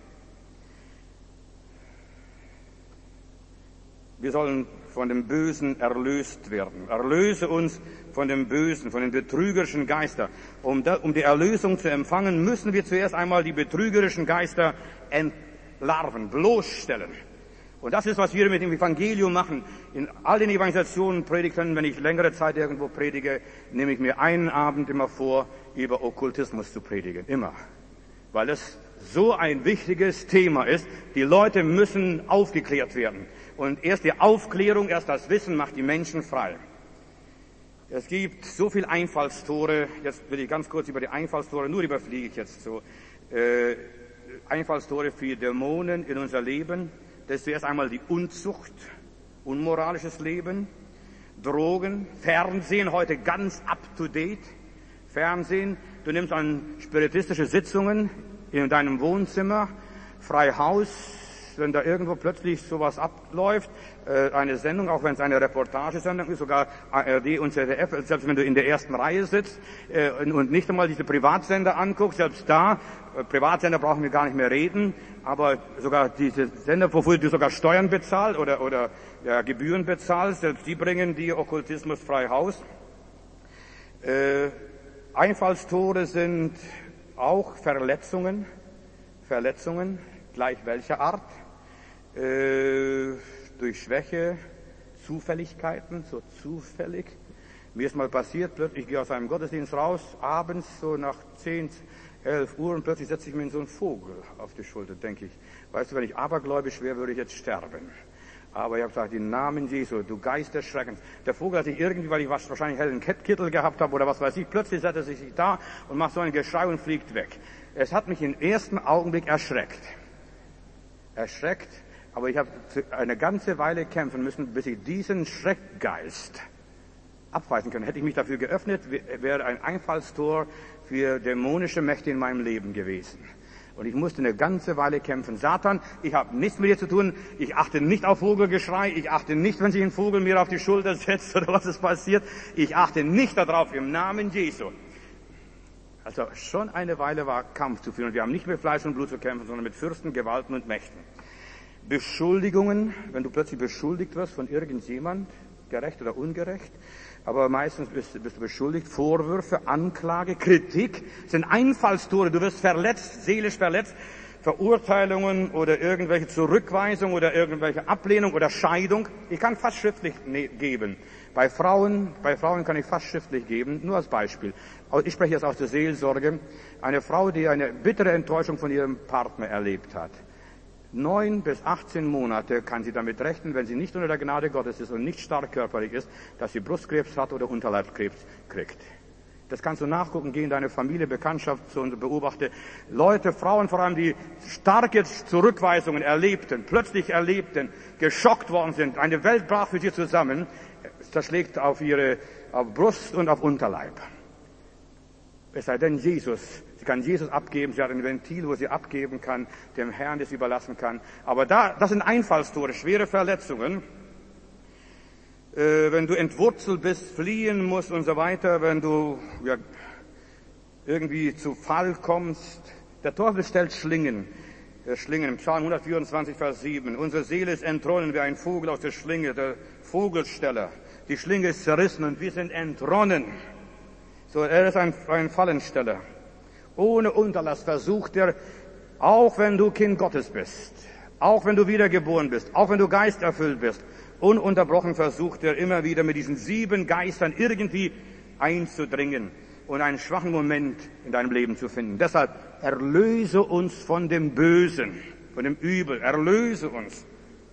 Wir sollen von dem Bösen erlöst werden. Erlöse uns von dem Bösen, von den betrügerischen Geistern. Um die Erlösung zu empfangen, müssen wir zuerst einmal die betrügerischen Geister entlarven, bloßstellen. Und das ist, was wir mit dem Evangelium machen. In all den Evangelisationen, Predigten, wenn ich längere Zeit irgendwo predige, nehme ich mir einen Abend immer vor, über Okkultismus zu predigen. Immer. Weil es so ein wichtiges Thema ist. Die Leute müssen aufgeklärt werden. Und erst die Aufklärung, erst das Wissen macht die Menschen frei. Es gibt so viele Einfallstore. Jetzt will ich ganz kurz über die Einfallstore, nur überfliege ich jetzt so. Einfallstore für Dämonen in unser Leben. Das ist zuerst einmal die Unzucht, unmoralisches Leben, Drogen, Fernsehen, heute ganz up to date. Fernsehen, du nimmst an spiritistische Sitzungen in deinem Wohnzimmer, frei Haus, wenn da irgendwo plötzlich sowas abläuft, eine Sendung, auch wenn es eine Reportagesendung ist, sogar ARD und ZDF, selbst wenn du in der ersten Reihe sitzt und nicht einmal diese Privatsender anguckst, selbst da, Privatsender brauchen wir gar nicht mehr reden, aber sogar diese Sender, wofür du sogar Steuern bezahlst oder Gebühren bezahlst, selbst die bringen die Okkultismus frei Haus. Einfallstore sind auch Verletzungen, gleich welcher Art, durch Schwäche, Zufälligkeiten, so zufällig, Mir ist mal passiert, plötzlich, ich gehe aus einem Gottesdienst raus, abends, so nach 10, 11 Uhr, und plötzlich setze ich mir so einen Vogel auf die Schulter, denke ich. Weißt du, wenn ich abergläubisch wäre, würde ich jetzt sterben. Aber ich habe gesagt, im Namen Jesu, du Geist des Schreckens. Der Vogel hat sich irgendwie, weil ich wahrscheinlich hellen Kittel gehabt habe oder was weiß ich, plötzlich setzt er sich da und macht so ein Geschrei und fliegt weg. Es hat mich im ersten Augenblick erschreckt. Aber ich habe eine ganze Weile kämpfen müssen, bis ich diesen Schreckgeist abweisen kann. Hätte ich mich dafür geöffnet, wäre ein Einfallstor für dämonische Mächte in meinem Leben gewesen. Und ich musste eine ganze Weile kämpfen. Satan, ich habe nichts mit dir zu tun. Ich achte nicht auf Vogelgeschrei. Ich achte nicht, wenn sich ein Vogel mir auf die Schulter setzt oder was ist passiert. Ich achte nicht darauf im Namen Jesu. Also schon eine Weile war Kampf zu führen. Und wir haben nicht mit Fleisch und Blut zu kämpfen, sondern mit Fürsten, Gewalten und Mächten. Beschuldigungen, wenn du plötzlich beschuldigt wirst von irgendjemand, gerecht oder ungerecht, aber meistens bist du beschuldigt. Vorwürfe, Anklage, Kritik sind Einfallstore. Du wirst verletzt, seelisch verletzt. Verurteilungen oder irgendwelche Zurückweisung oder irgendwelche Ablehnung oder Scheidung. Ich kann fast schriftlich geben. Bei Frauen kann ich fast schriftlich geben, nur als Beispiel. Ich spreche jetzt aus der Seelsorge. Eine Frau, die eine bittere Enttäuschung von ihrem Partner erlebt hat. 9 bis 18 Monate kann sie damit rechnen, wenn sie nicht unter der Gnade Gottes ist und nicht stark körperlich ist, dass sie Brustkrebs hat oder Unterleibskrebs kriegt. Das kannst du nachgucken, geh in deine Familie, Bekanntschaft und beobachte Leute, Frauen vor allem, die starke Zurückweisungen erlebten, plötzlich erlebten, geschockt worden sind. Eine Welt brach für sie zusammen. Das schlägt auf Brust und auf Unterleib. Es sei denn Jesus. Sie kann Jesus abgeben, sie hat ein Ventil, wo sie abgeben kann, dem Herrn das überlassen kann. Aber das sind Einfallstore, schwere Verletzungen. Wenn du entwurzelt bist, fliehen musst und so weiter, wenn du irgendwie zu Fall kommst. Der Teufel stellt Schlingen. Im Psalm 124, Vers 7. Unsere Seele ist entronnen wie ein Vogel aus der Schlinge, der Vogelsteller. Die Schlinge ist zerrissen und wir sind entronnen. So, er ist ein Fallensteller. Ohne Unterlass versucht er, auch wenn du Kind Gottes bist, auch wenn du wiedergeboren bist, auch wenn du geisterfüllt bist, ununterbrochen versucht er immer wieder mit diesen 7 Geistern irgendwie einzudringen und einen schwachen Moment in deinem Leben zu finden. Deshalb erlöse uns von dem Bösen, von dem Übel, erlöse uns.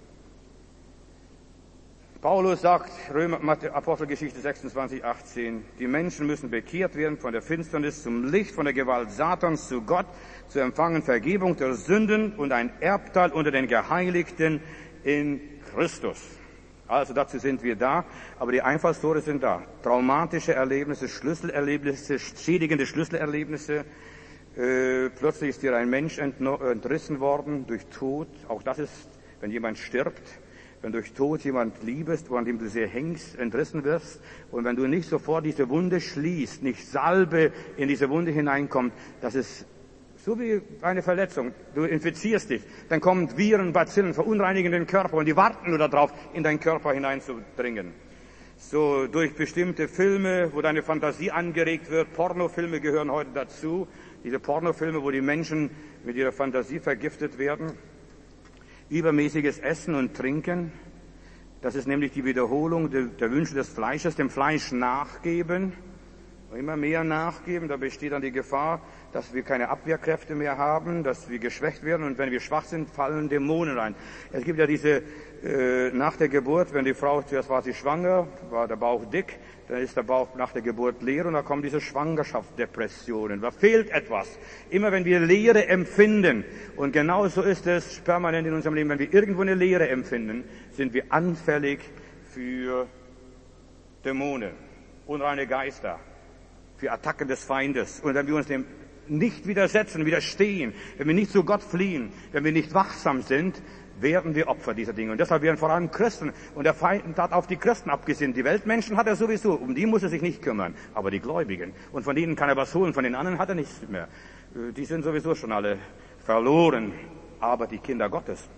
Paulus sagt, Apostelgeschichte 26, 18, die Menschen müssen bekehrt werden von der Finsternis zum Licht, von der Gewalt Satans zu Gott, zu empfangen Vergebung der Sünden und ein Erbteil unter den Geheiligten in Christus. Also dazu sind wir da, aber die Einfallstore sind da. Traumatische Erlebnisse, Schlüsselerlebnisse, schädigende Schlüsselerlebnisse. Plötzlich ist dir ein Mensch entrissen worden durch Tod. Auch das ist, wenn jemand stirbt. Wenn durch Tod jemand liebest, an dem du sehr hängst, entrissen wirst, und wenn du nicht sofort diese Wunde schließt, nicht Salbe in diese Wunde hineinkommt, das ist so wie eine Verletzung. Du infizierst dich, dann kommen Viren, Bazillen, verunreinigen den Körper und die warten nur darauf, in deinen Körper hineinzudringen. So durch bestimmte Filme, wo deine Fantasie angeregt wird, Pornofilme gehören heute dazu, diese Pornofilme, wo die Menschen mit ihrer Fantasie vergiftet werden. Übermäßiges Essen und Trinken, das ist nämlich die Wiederholung der Wünsche des Fleisches, dem Fleisch nachgeben, immer mehr nachgeben, da besteht dann die Gefahr, dass wir keine Abwehrkräfte mehr haben, dass wir geschwächt werden und wenn wir schwach sind, fallen Dämonen rein. Es gibt ja diese, nach der Geburt, wenn die Frau, zuerst war sie schwanger, war der Bauch dick, dann ist der Bauch nach der Geburt leer und da kommen diese Schwangerschaftsdepressionen. Da fehlt etwas. Immer wenn wir Leere empfinden, und genauso ist es permanent in unserem Leben, wenn wir irgendwo eine Leere empfinden, sind wir anfällig für Dämonen, unreine Geister, für Attacken des Feindes. Und wenn wir uns dem nicht widerstehen, wenn wir nicht zu Gott fliehen, wenn wir nicht wachsam sind, werden wir Opfer dieser Dinge. Und deshalb werden vor allem Christen, und der Feind hat auf die Christen abgesinnt. Die Weltmenschen hat er sowieso, um die muss er sich nicht kümmern, aber die Gläubigen. Und von denen kann er was holen, von den anderen hat er nichts mehr. Die sind sowieso schon alle verloren, aber die Kinder Gottes.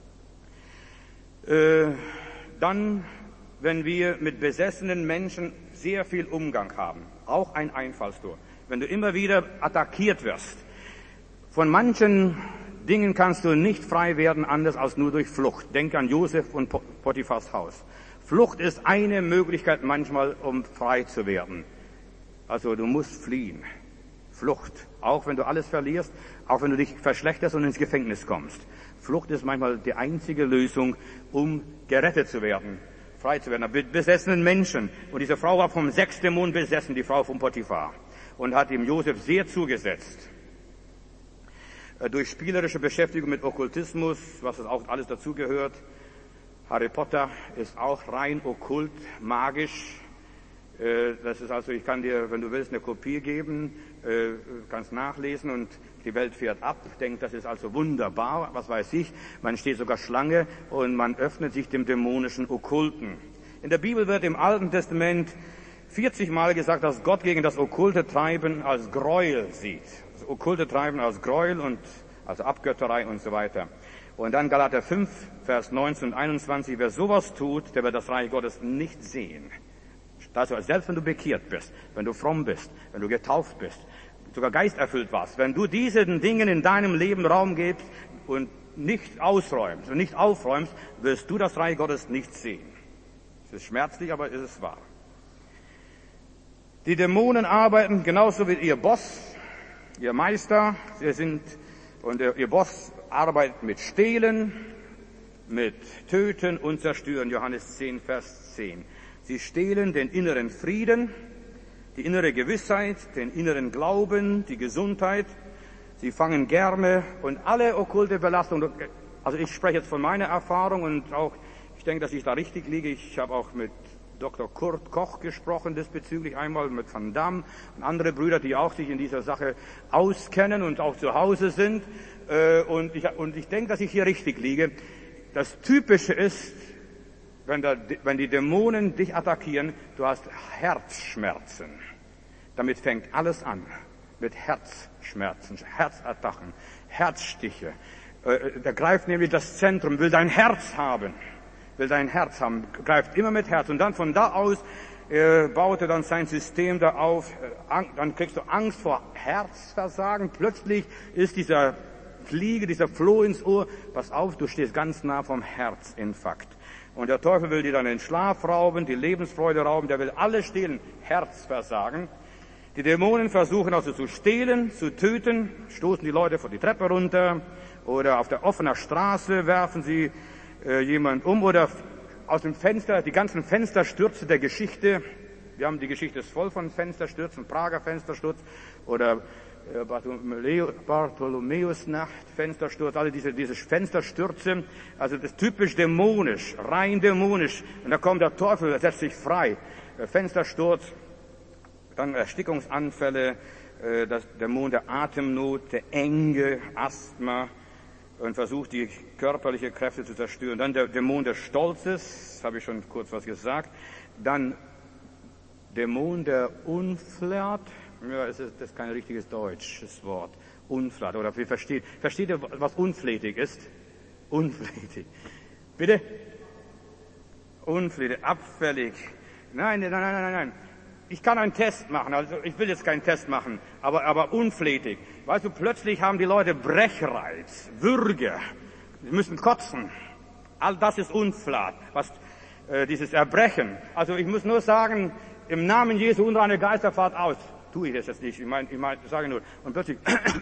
Dann, wenn wir mit besessenen Menschen sehr viel Umgang haben, auch ein Einfallstor. Wenn du immer wieder attackiert wirst, von manchen Dingen kannst du nicht frei werden, anders als nur durch Flucht. Denk an Josef und Potiphars Haus. Flucht ist eine Möglichkeit manchmal, um frei zu werden. Also du musst fliehen. Flucht. Auch wenn du alles verlierst, auch wenn du dich verschlechterst und ins Gefängnis kommst. Flucht ist manchmal die einzige Lösung, um gerettet zu werden, frei zu werden. Besessenen Menschen. Und diese Frau war vom 6. Dämon besessen, die Frau von Potiphar. Und hat ihm Josef sehr zugesetzt. Durch spielerische Beschäftigung mit Okkultismus, was auch alles dazugehört. Harry Potter ist auch rein okkult, magisch. Das ist also, ich kann dir, wenn du willst, eine Kopie geben, kannst nachlesen und die Welt fährt ab, denkt, das ist also wunderbar, was weiß ich. Man steht sogar Schlange und man öffnet sich dem dämonischen Okkulten. In der Bibel wird im Alten Testament 40 Mal gesagt, dass Gott gegen das okkulte Treiben als Gräuel sieht. Das okkulte Treiben als Gräuel und also Abgötterei und so weiter. Und dann Galater 5, Vers 19 und 21, wer sowas tut, der wird das Reich Gottes nicht sehen. Also selbst wenn du bekehrt bist, wenn du fromm bist, wenn du getauft bist, sogar geisterfüllt warst, wenn du diesen Dingen in deinem Leben Raum gibst und nicht ausräumst und nicht aufräumst, wirst du das Reich Gottes nicht sehen. Es ist schmerzlich, aber es ist wahr. Die Dämonen arbeiten genauso wie ihr Boss, ihr Meister. Ihr Boss arbeitet mit Stehlen, mit Töten und Zerstören. Johannes 10, Vers 10. Sie stehlen den inneren Frieden, die innere Gewissheit, den inneren Glauben, die Gesundheit. Sie fangen gerne und alle okkulte Belastungen. Also ich spreche jetzt von meiner Erfahrung und auch, ich denke, dass ich da richtig liege. Ich habe auch mit Dr. Kurt Koch gesprochen diesbezüglich einmal, mit Van Damme und andere Brüder, die auch sich in dieser Sache auskennen und auch zu Hause sind. Und ich denke, dass ich hier richtig liege. Das Typische ist, wenn die Dämonen dich attackieren, du hast Herzschmerzen. Damit fängt alles an. Mit Herzschmerzen, Herzattacken, Herzstiche. Der greift nämlich das Zentrum, will dein Herz haben, greift immer mit Herz. Und dann von da aus baut er dann sein System da auf. Dann kriegst du Angst vor Herzversagen. Plötzlich ist dieser Floh ins Ohr. Pass auf, du stehst ganz nah vom Herzinfarkt. Und der Teufel will dir dann den Schlaf rauben, die Lebensfreude rauben, der will alles stehlen, Herzversagen. Die Dämonen versuchen also zu stehlen, zu töten, stoßen die Leute von die Treppe runter oder auf der offenen Straße werfen sie jemand um oder aus dem Fenster, die ganzen Fensterstürze der Geschichte. Wir haben die Geschichte ist voll von Fensterstürzen, Prager Fenstersturz oder Bartholomäusnacht, Fenstersturz, alle diese Fensterstürze, also das ist typisch dämonisch, rein dämonisch. Und da kommt der Teufel, der setzt sich frei. Fenstersturz, dann Erstickungsanfälle, das Dämon der Atemnot, der Enge, Asthma und versucht die körperliche Kräfte zu zerstören. Dann der Dämon des Stolzes, habe ich schon kurz was gesagt. Dann Dämon der Unflat. Ja, das ist kein richtiges deutsches Wort. Unflat. Oder versteht ihr, was unflätig ist? Unflätig. Bitte? Unflätig, abfällig. Nein. Ich kann einen Test machen. Also ich will jetzt keinen Test machen, aber unflätig. Weißt du, plötzlich haben die Leute Brechreiz, Würge. Sie müssen kotzen. All das ist Unflat. Dieses Erbrechen. Also ich muss nur sagen, im Namen Jesu unreine Geister fahrt aus. Tue ich das jetzt nicht. Ich sage nur. Und plötzlich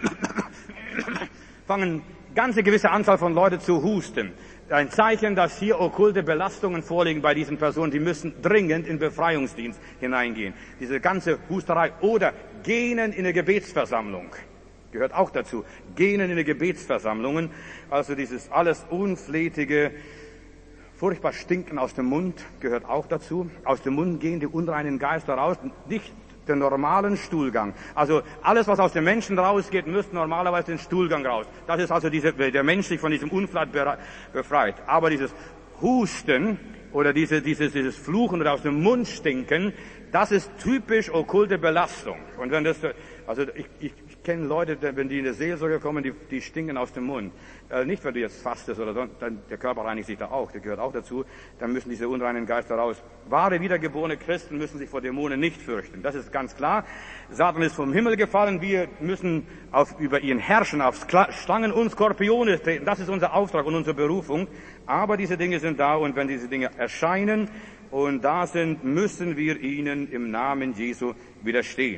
fangen ganze gewisse Anzahl von Leuten zu husten. Ein Zeichen, dass hier okkulte Belastungen vorliegen bei diesen Personen. Die müssen dringend in Befreiungsdienst hineingehen. Diese ganze Husterei. Oder gehen in eine Gebetsversammlung. Gehört auch dazu. Gehen in eine Gebetsversammlungen. Also dieses alles unflätige, furchtbar Stinken aus dem Mund gehört auch dazu. Aus dem Mund gehen die unreinen Geister raus. Nicht den normalen Stuhlgang. Also alles, was aus dem Menschen rausgeht, müsste normalerweise den Stuhlgang raus. Das ist also der Mensch sich von diesem Unflat befreit. Aber dieses Husten oder dieses Fluchen oder aus dem Mund stinken, das ist typisch okkulte Belastung. Und wenn das, also ich kenne Leute, wenn die in der Seelsorge kommen, die stinken aus dem Mund. Nicht, weil du jetzt fastest oder so, dann der Körper reinigt sich da auch, der gehört auch dazu. Dann müssen diese unreinen Geister raus. Wahre, wiedergeborene Christen müssen sich vor Dämonen nicht fürchten. Das ist ganz klar. Satan ist vom Himmel gefallen. Wir müssen über ihn herrschen, auf Schlangen und Skorpione treten. Das ist unser Auftrag und unsere Berufung. Aber diese Dinge sind da und wenn diese Dinge erscheinen und da sind, müssen wir ihnen im Namen Jesu widerstehen.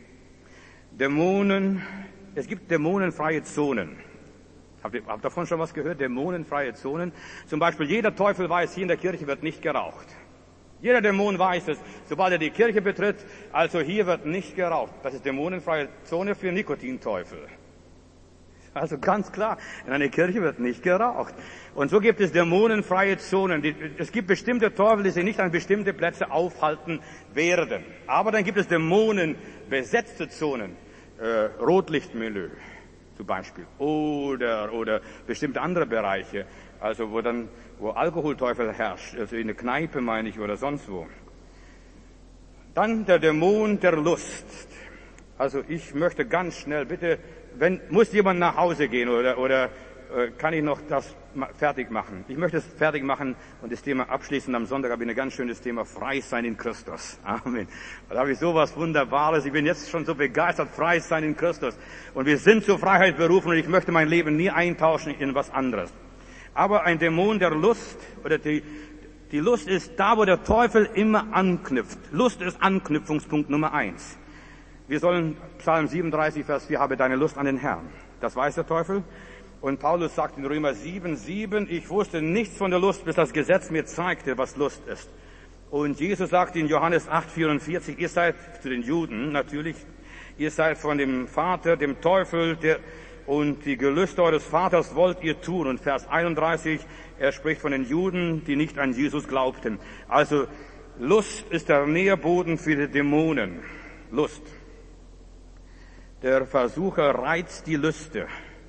Dämonen, es gibt dämonenfreie Zonen. Habt ihr davon schon was gehört? Dämonenfreie Zonen. Zum Beispiel jeder Teufel weiß, hier in der Kirche wird nicht geraucht. Jeder Dämon weiß es, sobald er die Kirche betritt, also hier wird nicht geraucht. Das ist dämonenfreie Zone für Nikotinteufel. Also ganz klar, in einer Kirche wird nicht geraucht. Und so gibt es dämonenfreie Zonen. Es gibt bestimmte Teufel, die sich nicht an bestimmte Plätze aufhalten werden. Aber dann gibt es dämonenbesetzte Zonen. Rotlichtmilieu zum Beispiel. Oder bestimmte andere Bereiche. Also wo Alkoholteufel herrscht. Also in der Kneipe meine ich oder sonst wo. Dann der Dämon der Lust. Also ich möchte ganz schnell, bitte, muss jemand nach Hause gehen oder kann ich noch das fertig machen? Ich möchte es fertig machen und das Thema abschließen. Am Sonntag habe ich ein ganz schönes Thema, frei sein in Christus. Amen. Da habe ich sowas Wunderbares. Ich bin jetzt schon so begeistert, frei sein in Christus. Und wir sind zur Freiheit berufen und ich möchte mein Leben nie eintauschen in was anderes. Aber ein Dämon der Lust oder die Lust ist da, wo der Teufel immer anknüpft. Lust ist Anknüpfungspunkt Nummer 1. Wir sollen Psalm 37, Vers 4, habe deine Lust an den Herrn. Das weiß der Teufel. Und Paulus sagt in Römer 7,7, ich wusste nichts von der Lust, bis das Gesetz mir zeigte, was Lust ist. Und Jesus sagt in Johannes 8,44, ihr seid zu den Juden natürlich, ihr seid von dem Vater, dem Teufel, und die Gelüste eures Vaters wollt ihr tun. Und Vers 31, er spricht von den Juden, die nicht an Jesus glaubten. Also Lust ist der Nährboden für die Dämonen. Lust. Der Versucher reizt die Lüste.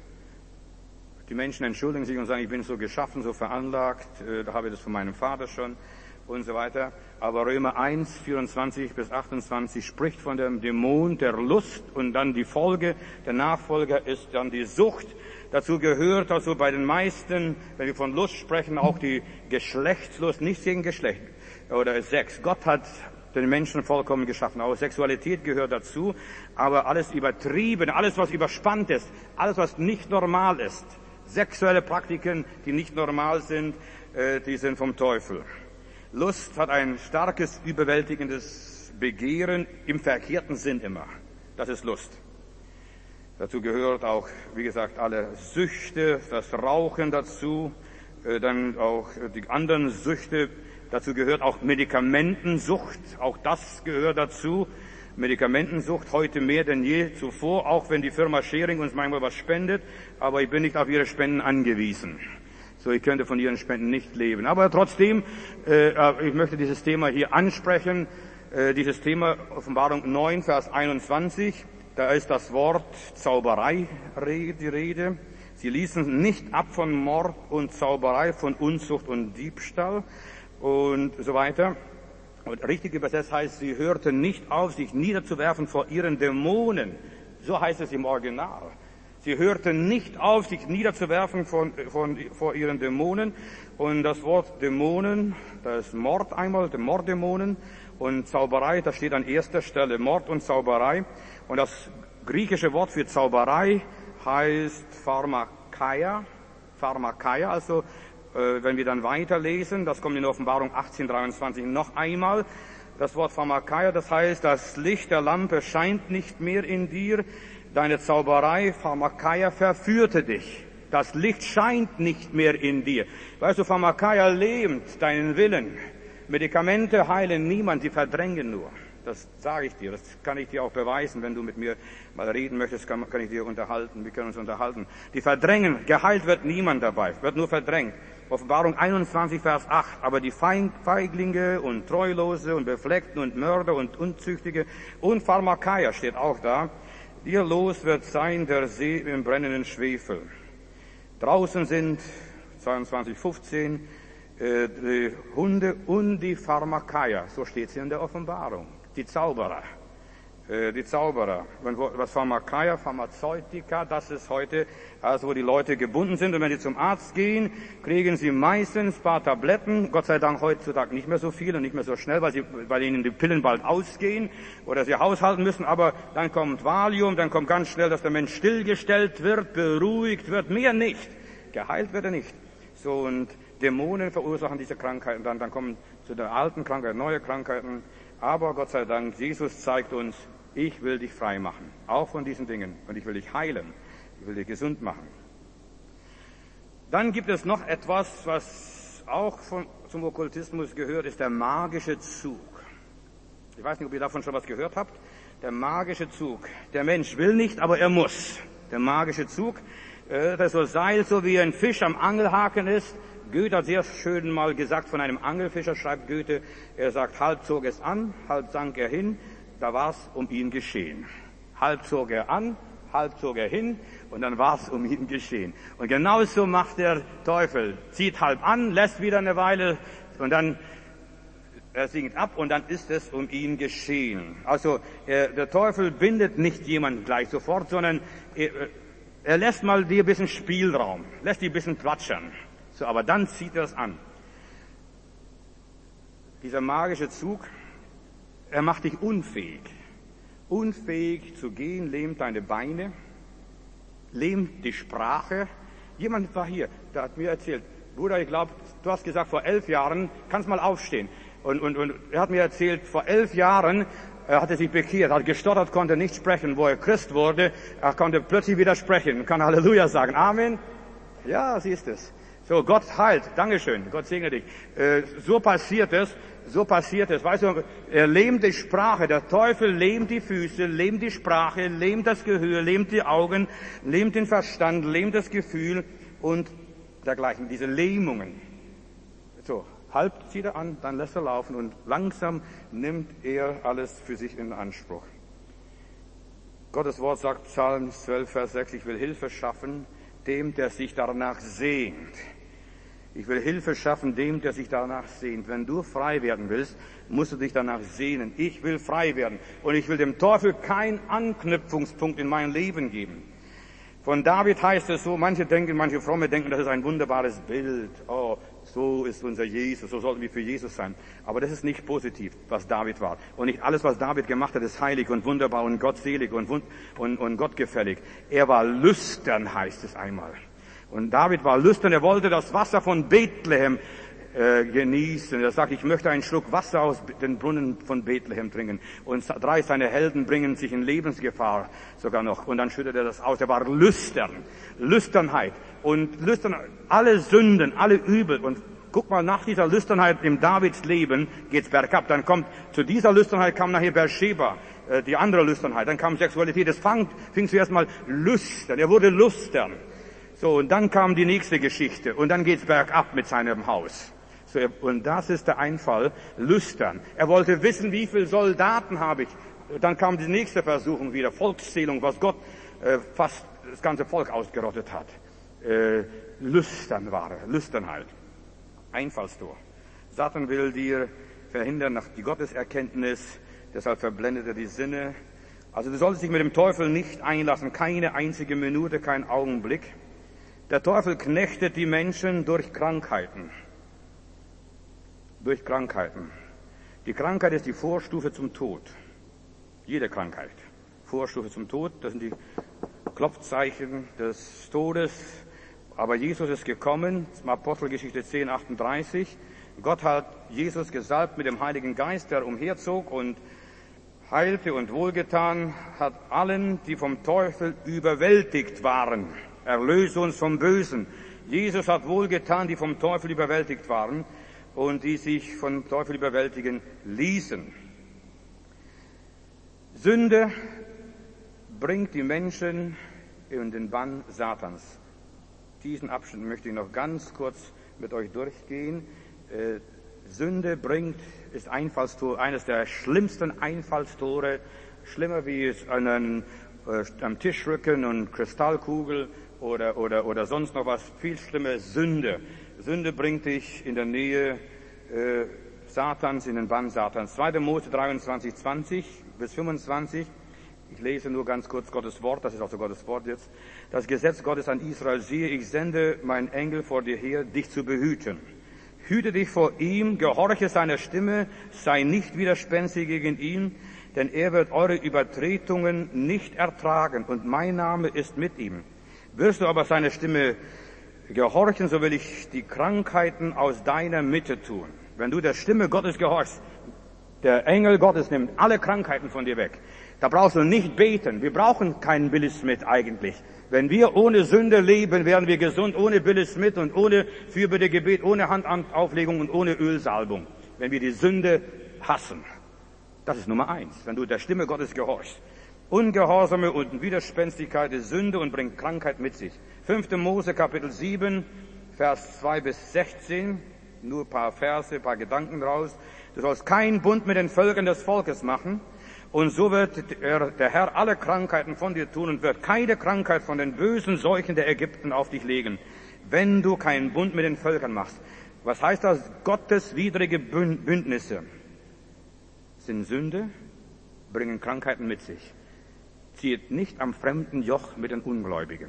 Die Menschen entschuldigen sich und sagen, ich bin so geschaffen, so veranlagt, da habe ich das von meinem Vater schon und so weiter. Aber Römer 1, 24 bis 28 spricht von dem Dämon der Lust und dann die Folge, der Nachfolger ist dann die Sucht. Dazu gehört also bei den meisten, wenn wir von Lust sprechen, auch die Geschlechtslust, nichts gegen Geschlecht oder Sex. Gott hat den Menschen vollkommen geschaffen. Auch Sexualität gehört dazu, aber alles übertrieben, alles was überspannt ist, alles was nicht normal ist, sexuelle Praktiken, die nicht normal sind, die sind vom Teufel. Lust hat ein starkes, überwältigendes Begehren im verkehrten Sinn immer. Das ist Lust. Dazu gehört auch, wie gesagt, alle Süchte, das Rauchen dazu, dann auch die anderen Süchte. Dazu gehört auch Medikamentensucht, auch das gehört dazu. Medikamentensucht heute mehr denn je zuvor, auch wenn die Firma Schering uns manchmal was spendet, aber ich bin nicht auf ihre Spenden angewiesen. So, ich könnte von ihren Spenden nicht leben. Aber trotzdem, ich möchte dieses Thema hier ansprechen, dieses Thema Offenbarung 9, Vers 21, da ist das Wort Zauberei die Rede. Sie ließen nicht ab von Mord und Zauberei, von Unzucht und Diebstahl und so weiter. Und richtig übersetzt heißt, sie hörten nicht auf, sich niederzuwerfen vor ihren Dämonen. So heißt es im Original. Sie hörten nicht auf, sich niederzuwerfen vor ihren Dämonen. Und das Wort Dämonen, das ist Mord einmal, die Morddämonen. Und Zauberei, das steht an erster Stelle, Mord und Zauberei. Und das griechische Wort für Zauberei heißt Pharmakeia, also wenn wir dann weiterlesen, das kommt in Offenbarung 18,23 noch einmal, das Wort Pharmakeia, das heißt, das Licht der Lampe scheint nicht mehr in dir, deine Zauberei, Pharmakeia, verführte dich. Das Licht scheint nicht mehr in dir. Weißt du, Pharmakeia lähmt deinen Willen. Medikamente heilen niemand, sie verdrängen nur. Das sage ich dir, das kann ich dir auch beweisen, wenn du mit mir mal reden möchtest, kann ich dir unterhalten, wir können uns unterhalten. Die verdrängen, geheilt wird niemand dabei, wird nur verdrängt. Offenbarung 21, Vers 8, aber die Feiglinge und Treulose und Befleckten und Mörder und Unzüchtige und Pharmakeia steht auch da, ihr Los wird sein der See im brennenden Schwefel. Draußen sind, 22,15, die Hunde und die Pharmakeia, so steht es in der Offenbarung. Die Zauberer. die Zauberer. Was Pharmazeutika, das ist heute, also wo die Leute gebunden sind. Und wenn sie zum Arzt gehen, kriegen sie meistens ein paar Tabletten. Gott sei Dank heutzutage nicht mehr so viel und nicht mehr so schnell, weil ihnen die Pillen bald ausgehen oder sie haushalten müssen. Aber dann kommt Valium, dann kommt ganz schnell, dass der Mensch stillgestellt wird, beruhigt wird. Mehr nicht. Geheilt wird er nicht. So, und Dämonen verursachen diese Krankheiten. Dann kommen zu der alten Krankheit neue Krankheiten. Aber Gott sei Dank, Jesus zeigt uns, ich will dich frei machen, auch von diesen Dingen. Und ich will dich heilen, ich will dich gesund machen. Dann gibt es noch etwas, was auch zum Okkultismus gehört, ist der magische Zug. Ich weiß nicht, ob ihr davon schon was gehört habt. Der magische Zug. Der Mensch will nicht, aber er muss. Der magische Zug, das so Seil, so wie ein Fisch am Angelhaken ist. Goethe hat sehr schön mal gesagt, von einem Angelfischer schreibt Goethe, er sagt, halb zog es an, halb sank er hin, da war's um ihn geschehen. Halb zog er an, halb zog er hin und dann war's um ihn geschehen. Und genauso macht der Teufel, zieht halb an, lässt wieder eine Weile und dann er sinkt ab und dann ist es um ihn geschehen. Also der Teufel bindet nicht jemanden gleich sofort, sondern er lässt mal dir ein bisschen Spielraum, lässt die ein bisschen platschern. So, aber dann zieht er es an. Dieser magische Zug, er macht dich unfähig. Unfähig zu gehen, lähmt deine Beine, lähmt die Sprache. Jemand war hier, der hat mir erzählt, Bruder, ich glaube, du hast gesagt, vor 11 Jahren, kannst mal aufstehen. Und er hat mir erzählt, vor 11 Jahren, er hatte sich bekehrt, hat gestottert, konnte nicht sprechen. Wo er Christ wurde, er konnte plötzlich wieder sprechen, kann Halleluja sagen. Amen. Ja, siehst es. So, Gott heilt. Dankeschön. Gott segne dich. So passiert es. Weißt du, er lähmt die Sprache. Der Teufel lähmt die Füße, lähmt die Sprache, lähmt das Gehör, lähmt die Augen, lähmt den Verstand, lähmt das Gefühl und dergleichen. Diese Lähmungen. So, halb zieht er an, dann lässt er laufen und langsam nimmt er alles für sich in Anspruch. Gottes Wort sagt, Psalm 12, Vers 6, ich will Hilfe schaffen dem, der sich danach sehnt. Ich will Hilfe schaffen dem, der sich danach sehnt. Wenn du frei werden willst, musst du dich danach sehnen. Ich will frei werden. Und ich will dem Teufel keinen Anknüpfungspunkt in mein Leben geben. Von David heißt es so, manche Fromme denken, das ist ein wunderbares Bild. Oh, so ist unser Jesus, so sollten wir für Jesus sein. Aber das ist nicht positiv, was David war. Und nicht alles, was David gemacht hat, ist heilig und wunderbar und gottselig und gottgefällig. Er war lüstern, heißt es einmal. Und David war lüstern, er wollte das Wasser von Bethlehem genießen. Er sagt, ich möchte einen Schluck Wasser aus den Brunnen von Bethlehem trinken. Und 3 seiner Helden bringen sich in Lebensgefahr sogar noch. Und dann schüttet er das aus. Er war lüstern. Lüsternheit. Und alle Sünden, alle Übel. Und guck mal, nach dieser Lüsternheit im Davids Leben geht's bergab. Dann kommt, zu dieser Lüsternheit kam nachher Bathsheba, die andere Lüsternheit. Dann kam Sexualität. Es fing zuerst mal lüstern. Er wurde lüstern. So, und dann kam die nächste Geschichte. Und dann geht's bergab mit seinem Haus. So, und das ist der Einfall, lüstern. Er wollte wissen, wie viele Soldaten habe ich. Dann kam die nächste Versuchung wieder, Volkszählung, was Gott fast das ganze Volk ausgerottet hat. Lüsternheit. Einfallstor. Satan will dir verhindern nach die Gotteserkenntnis, deshalb verblendet er die Sinne. Also du solltest dich mit dem Teufel nicht einlassen, keine einzige Minute, kein Augenblick. Der Teufel knechtet die Menschen durch Krankheiten. Durch Krankheiten. Die Krankheit ist die Vorstufe zum Tod. Jede Krankheit. Vorstufe zum Tod, das sind die Klopfzeichen des Todes. Aber Jesus ist gekommen, Apostelgeschichte 10, 38. Gott hat Jesus gesalbt mit dem Heiligen Geist, der umherzog und heilte und wohlgetan hat allen, die vom Teufel überwältigt waren. Erlöse uns vom Bösen. Jesus hat wohlgetan, die vom Teufel überwältigt waren und die sich vom Teufel überwältigen ließen. Sünde bringt die Menschen in den Bann Satans. Diesen Abschnitt möchte ich noch ganz kurz mit euch durchgehen. Sünde ist Einfallstor, eines der schlimmsten Einfallstore, schlimmer wie es am Tischrücken und Kristallkugel oder sonst noch was, viel schlimmer, Sünde. Sünde bringt dich in der Nähe Satans, in den Bann Satans. 2. Mose 23, 20, bis 25. Ich lese nur ganz kurz Gottes Wort, das ist also Gottes Wort jetzt. Das Gesetz Gottes an Israel, siehe, ich sende meinen Engel vor dir her, dich zu behüten. Hüte dich vor ihm, gehorche seiner Stimme, sei nicht widerspenstig gegen ihn, denn er wird eure Übertretungen nicht ertragen und mein Name ist mit ihm. Wirst du aber seiner Stimme gehorchen, so will ich die Krankheiten aus deiner Mitte tun. Wenn du der Stimme Gottes gehorchst, der Engel Gottes nimmt alle Krankheiten von dir weg. Da brauchst du nicht beten. Wir brauchen keinen Billy Smith eigentlich. Wenn wir ohne Sünde leben, werden wir gesund, ohne Billy Smith und ohne Fürbittegebet, ohne Handauflegung und ohne Ölsalbung. Wenn wir die Sünde hassen. Das ist Nummer 1, wenn du der Stimme Gottes gehorchst. Ungehorsame und Widerspenstigkeit ist Sünde und bringt Krankheit mit sich. 5. Mose Kapitel 7, Vers 2 bis 16. Nur ein paar Verse, ein paar Gedanken draus. Du sollst keinen Bund mit den Völkern des Volkes machen. Und so wird der Herr alle Krankheiten von dir tun und wird keine Krankheit von den bösen Seuchen der Ägypten auf dich legen, wenn du keinen Bund mit den Völkern machst. Was heißt das? Gotteswidrige Bündnisse sind Sünde, bringen Krankheiten mit sich. Zieht nicht am fremden Joch mit den Ungläubigen.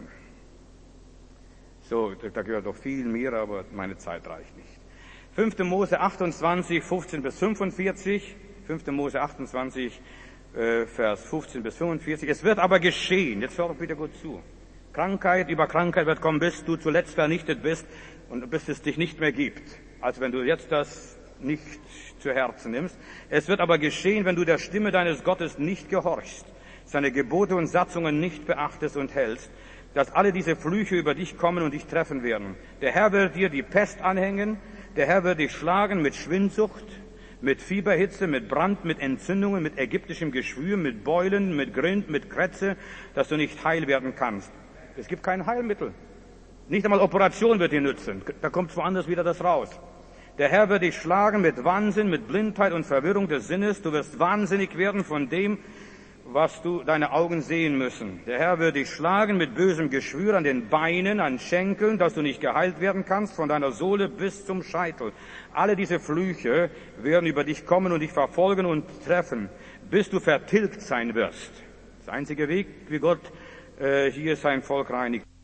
So, da gehört doch viel mehr, aber meine Zeit reicht nicht. 5. Mose 28, 15 bis 45. 5. Mose 28, Vers 15 bis 45. Es wird aber geschehen, jetzt hör doch bitte gut zu. Krankheit über Krankheit wird kommen, bis du zuletzt vernichtet bist und bis es dich nicht mehr gibt. Also wenn du jetzt das nicht zu Herzen nimmst. Es wird aber geschehen, wenn du der Stimme deines Gottes nicht gehorchst, seine Gebote und Satzungen nicht beachtest und hältst, dass alle diese Flüche über dich kommen und dich treffen werden. Der Herr wird dir die Pest anhängen, der Herr wird dich schlagen mit Schwindsucht, mit Fieberhitze, mit Brand, mit Entzündungen, mit ägyptischem Geschwür, mit Beulen, mit Grind, mit Krätze, dass du nicht heil werden kannst. Es gibt kein Heilmittel. Nicht einmal Operation wird dir nützen. Da kommt woanders wieder das raus. Der Herr wird dich schlagen mit Wahnsinn, mit Blindheit und Verwirrung des Sinnes. Du wirst wahnsinnig werden von dem, was deine Augen sehen müssen. Der Herr wird dich schlagen mit bösem Geschwür an den Beinen, an Schenkeln, dass du nicht geheilt werden kannst, von deiner Sohle bis zum Scheitel. Alle diese Flüche werden über dich kommen und dich verfolgen und treffen, bis du vertilgt sein wirst. Das ist der einzige Weg, wie Gott hier sein Volk reinigt.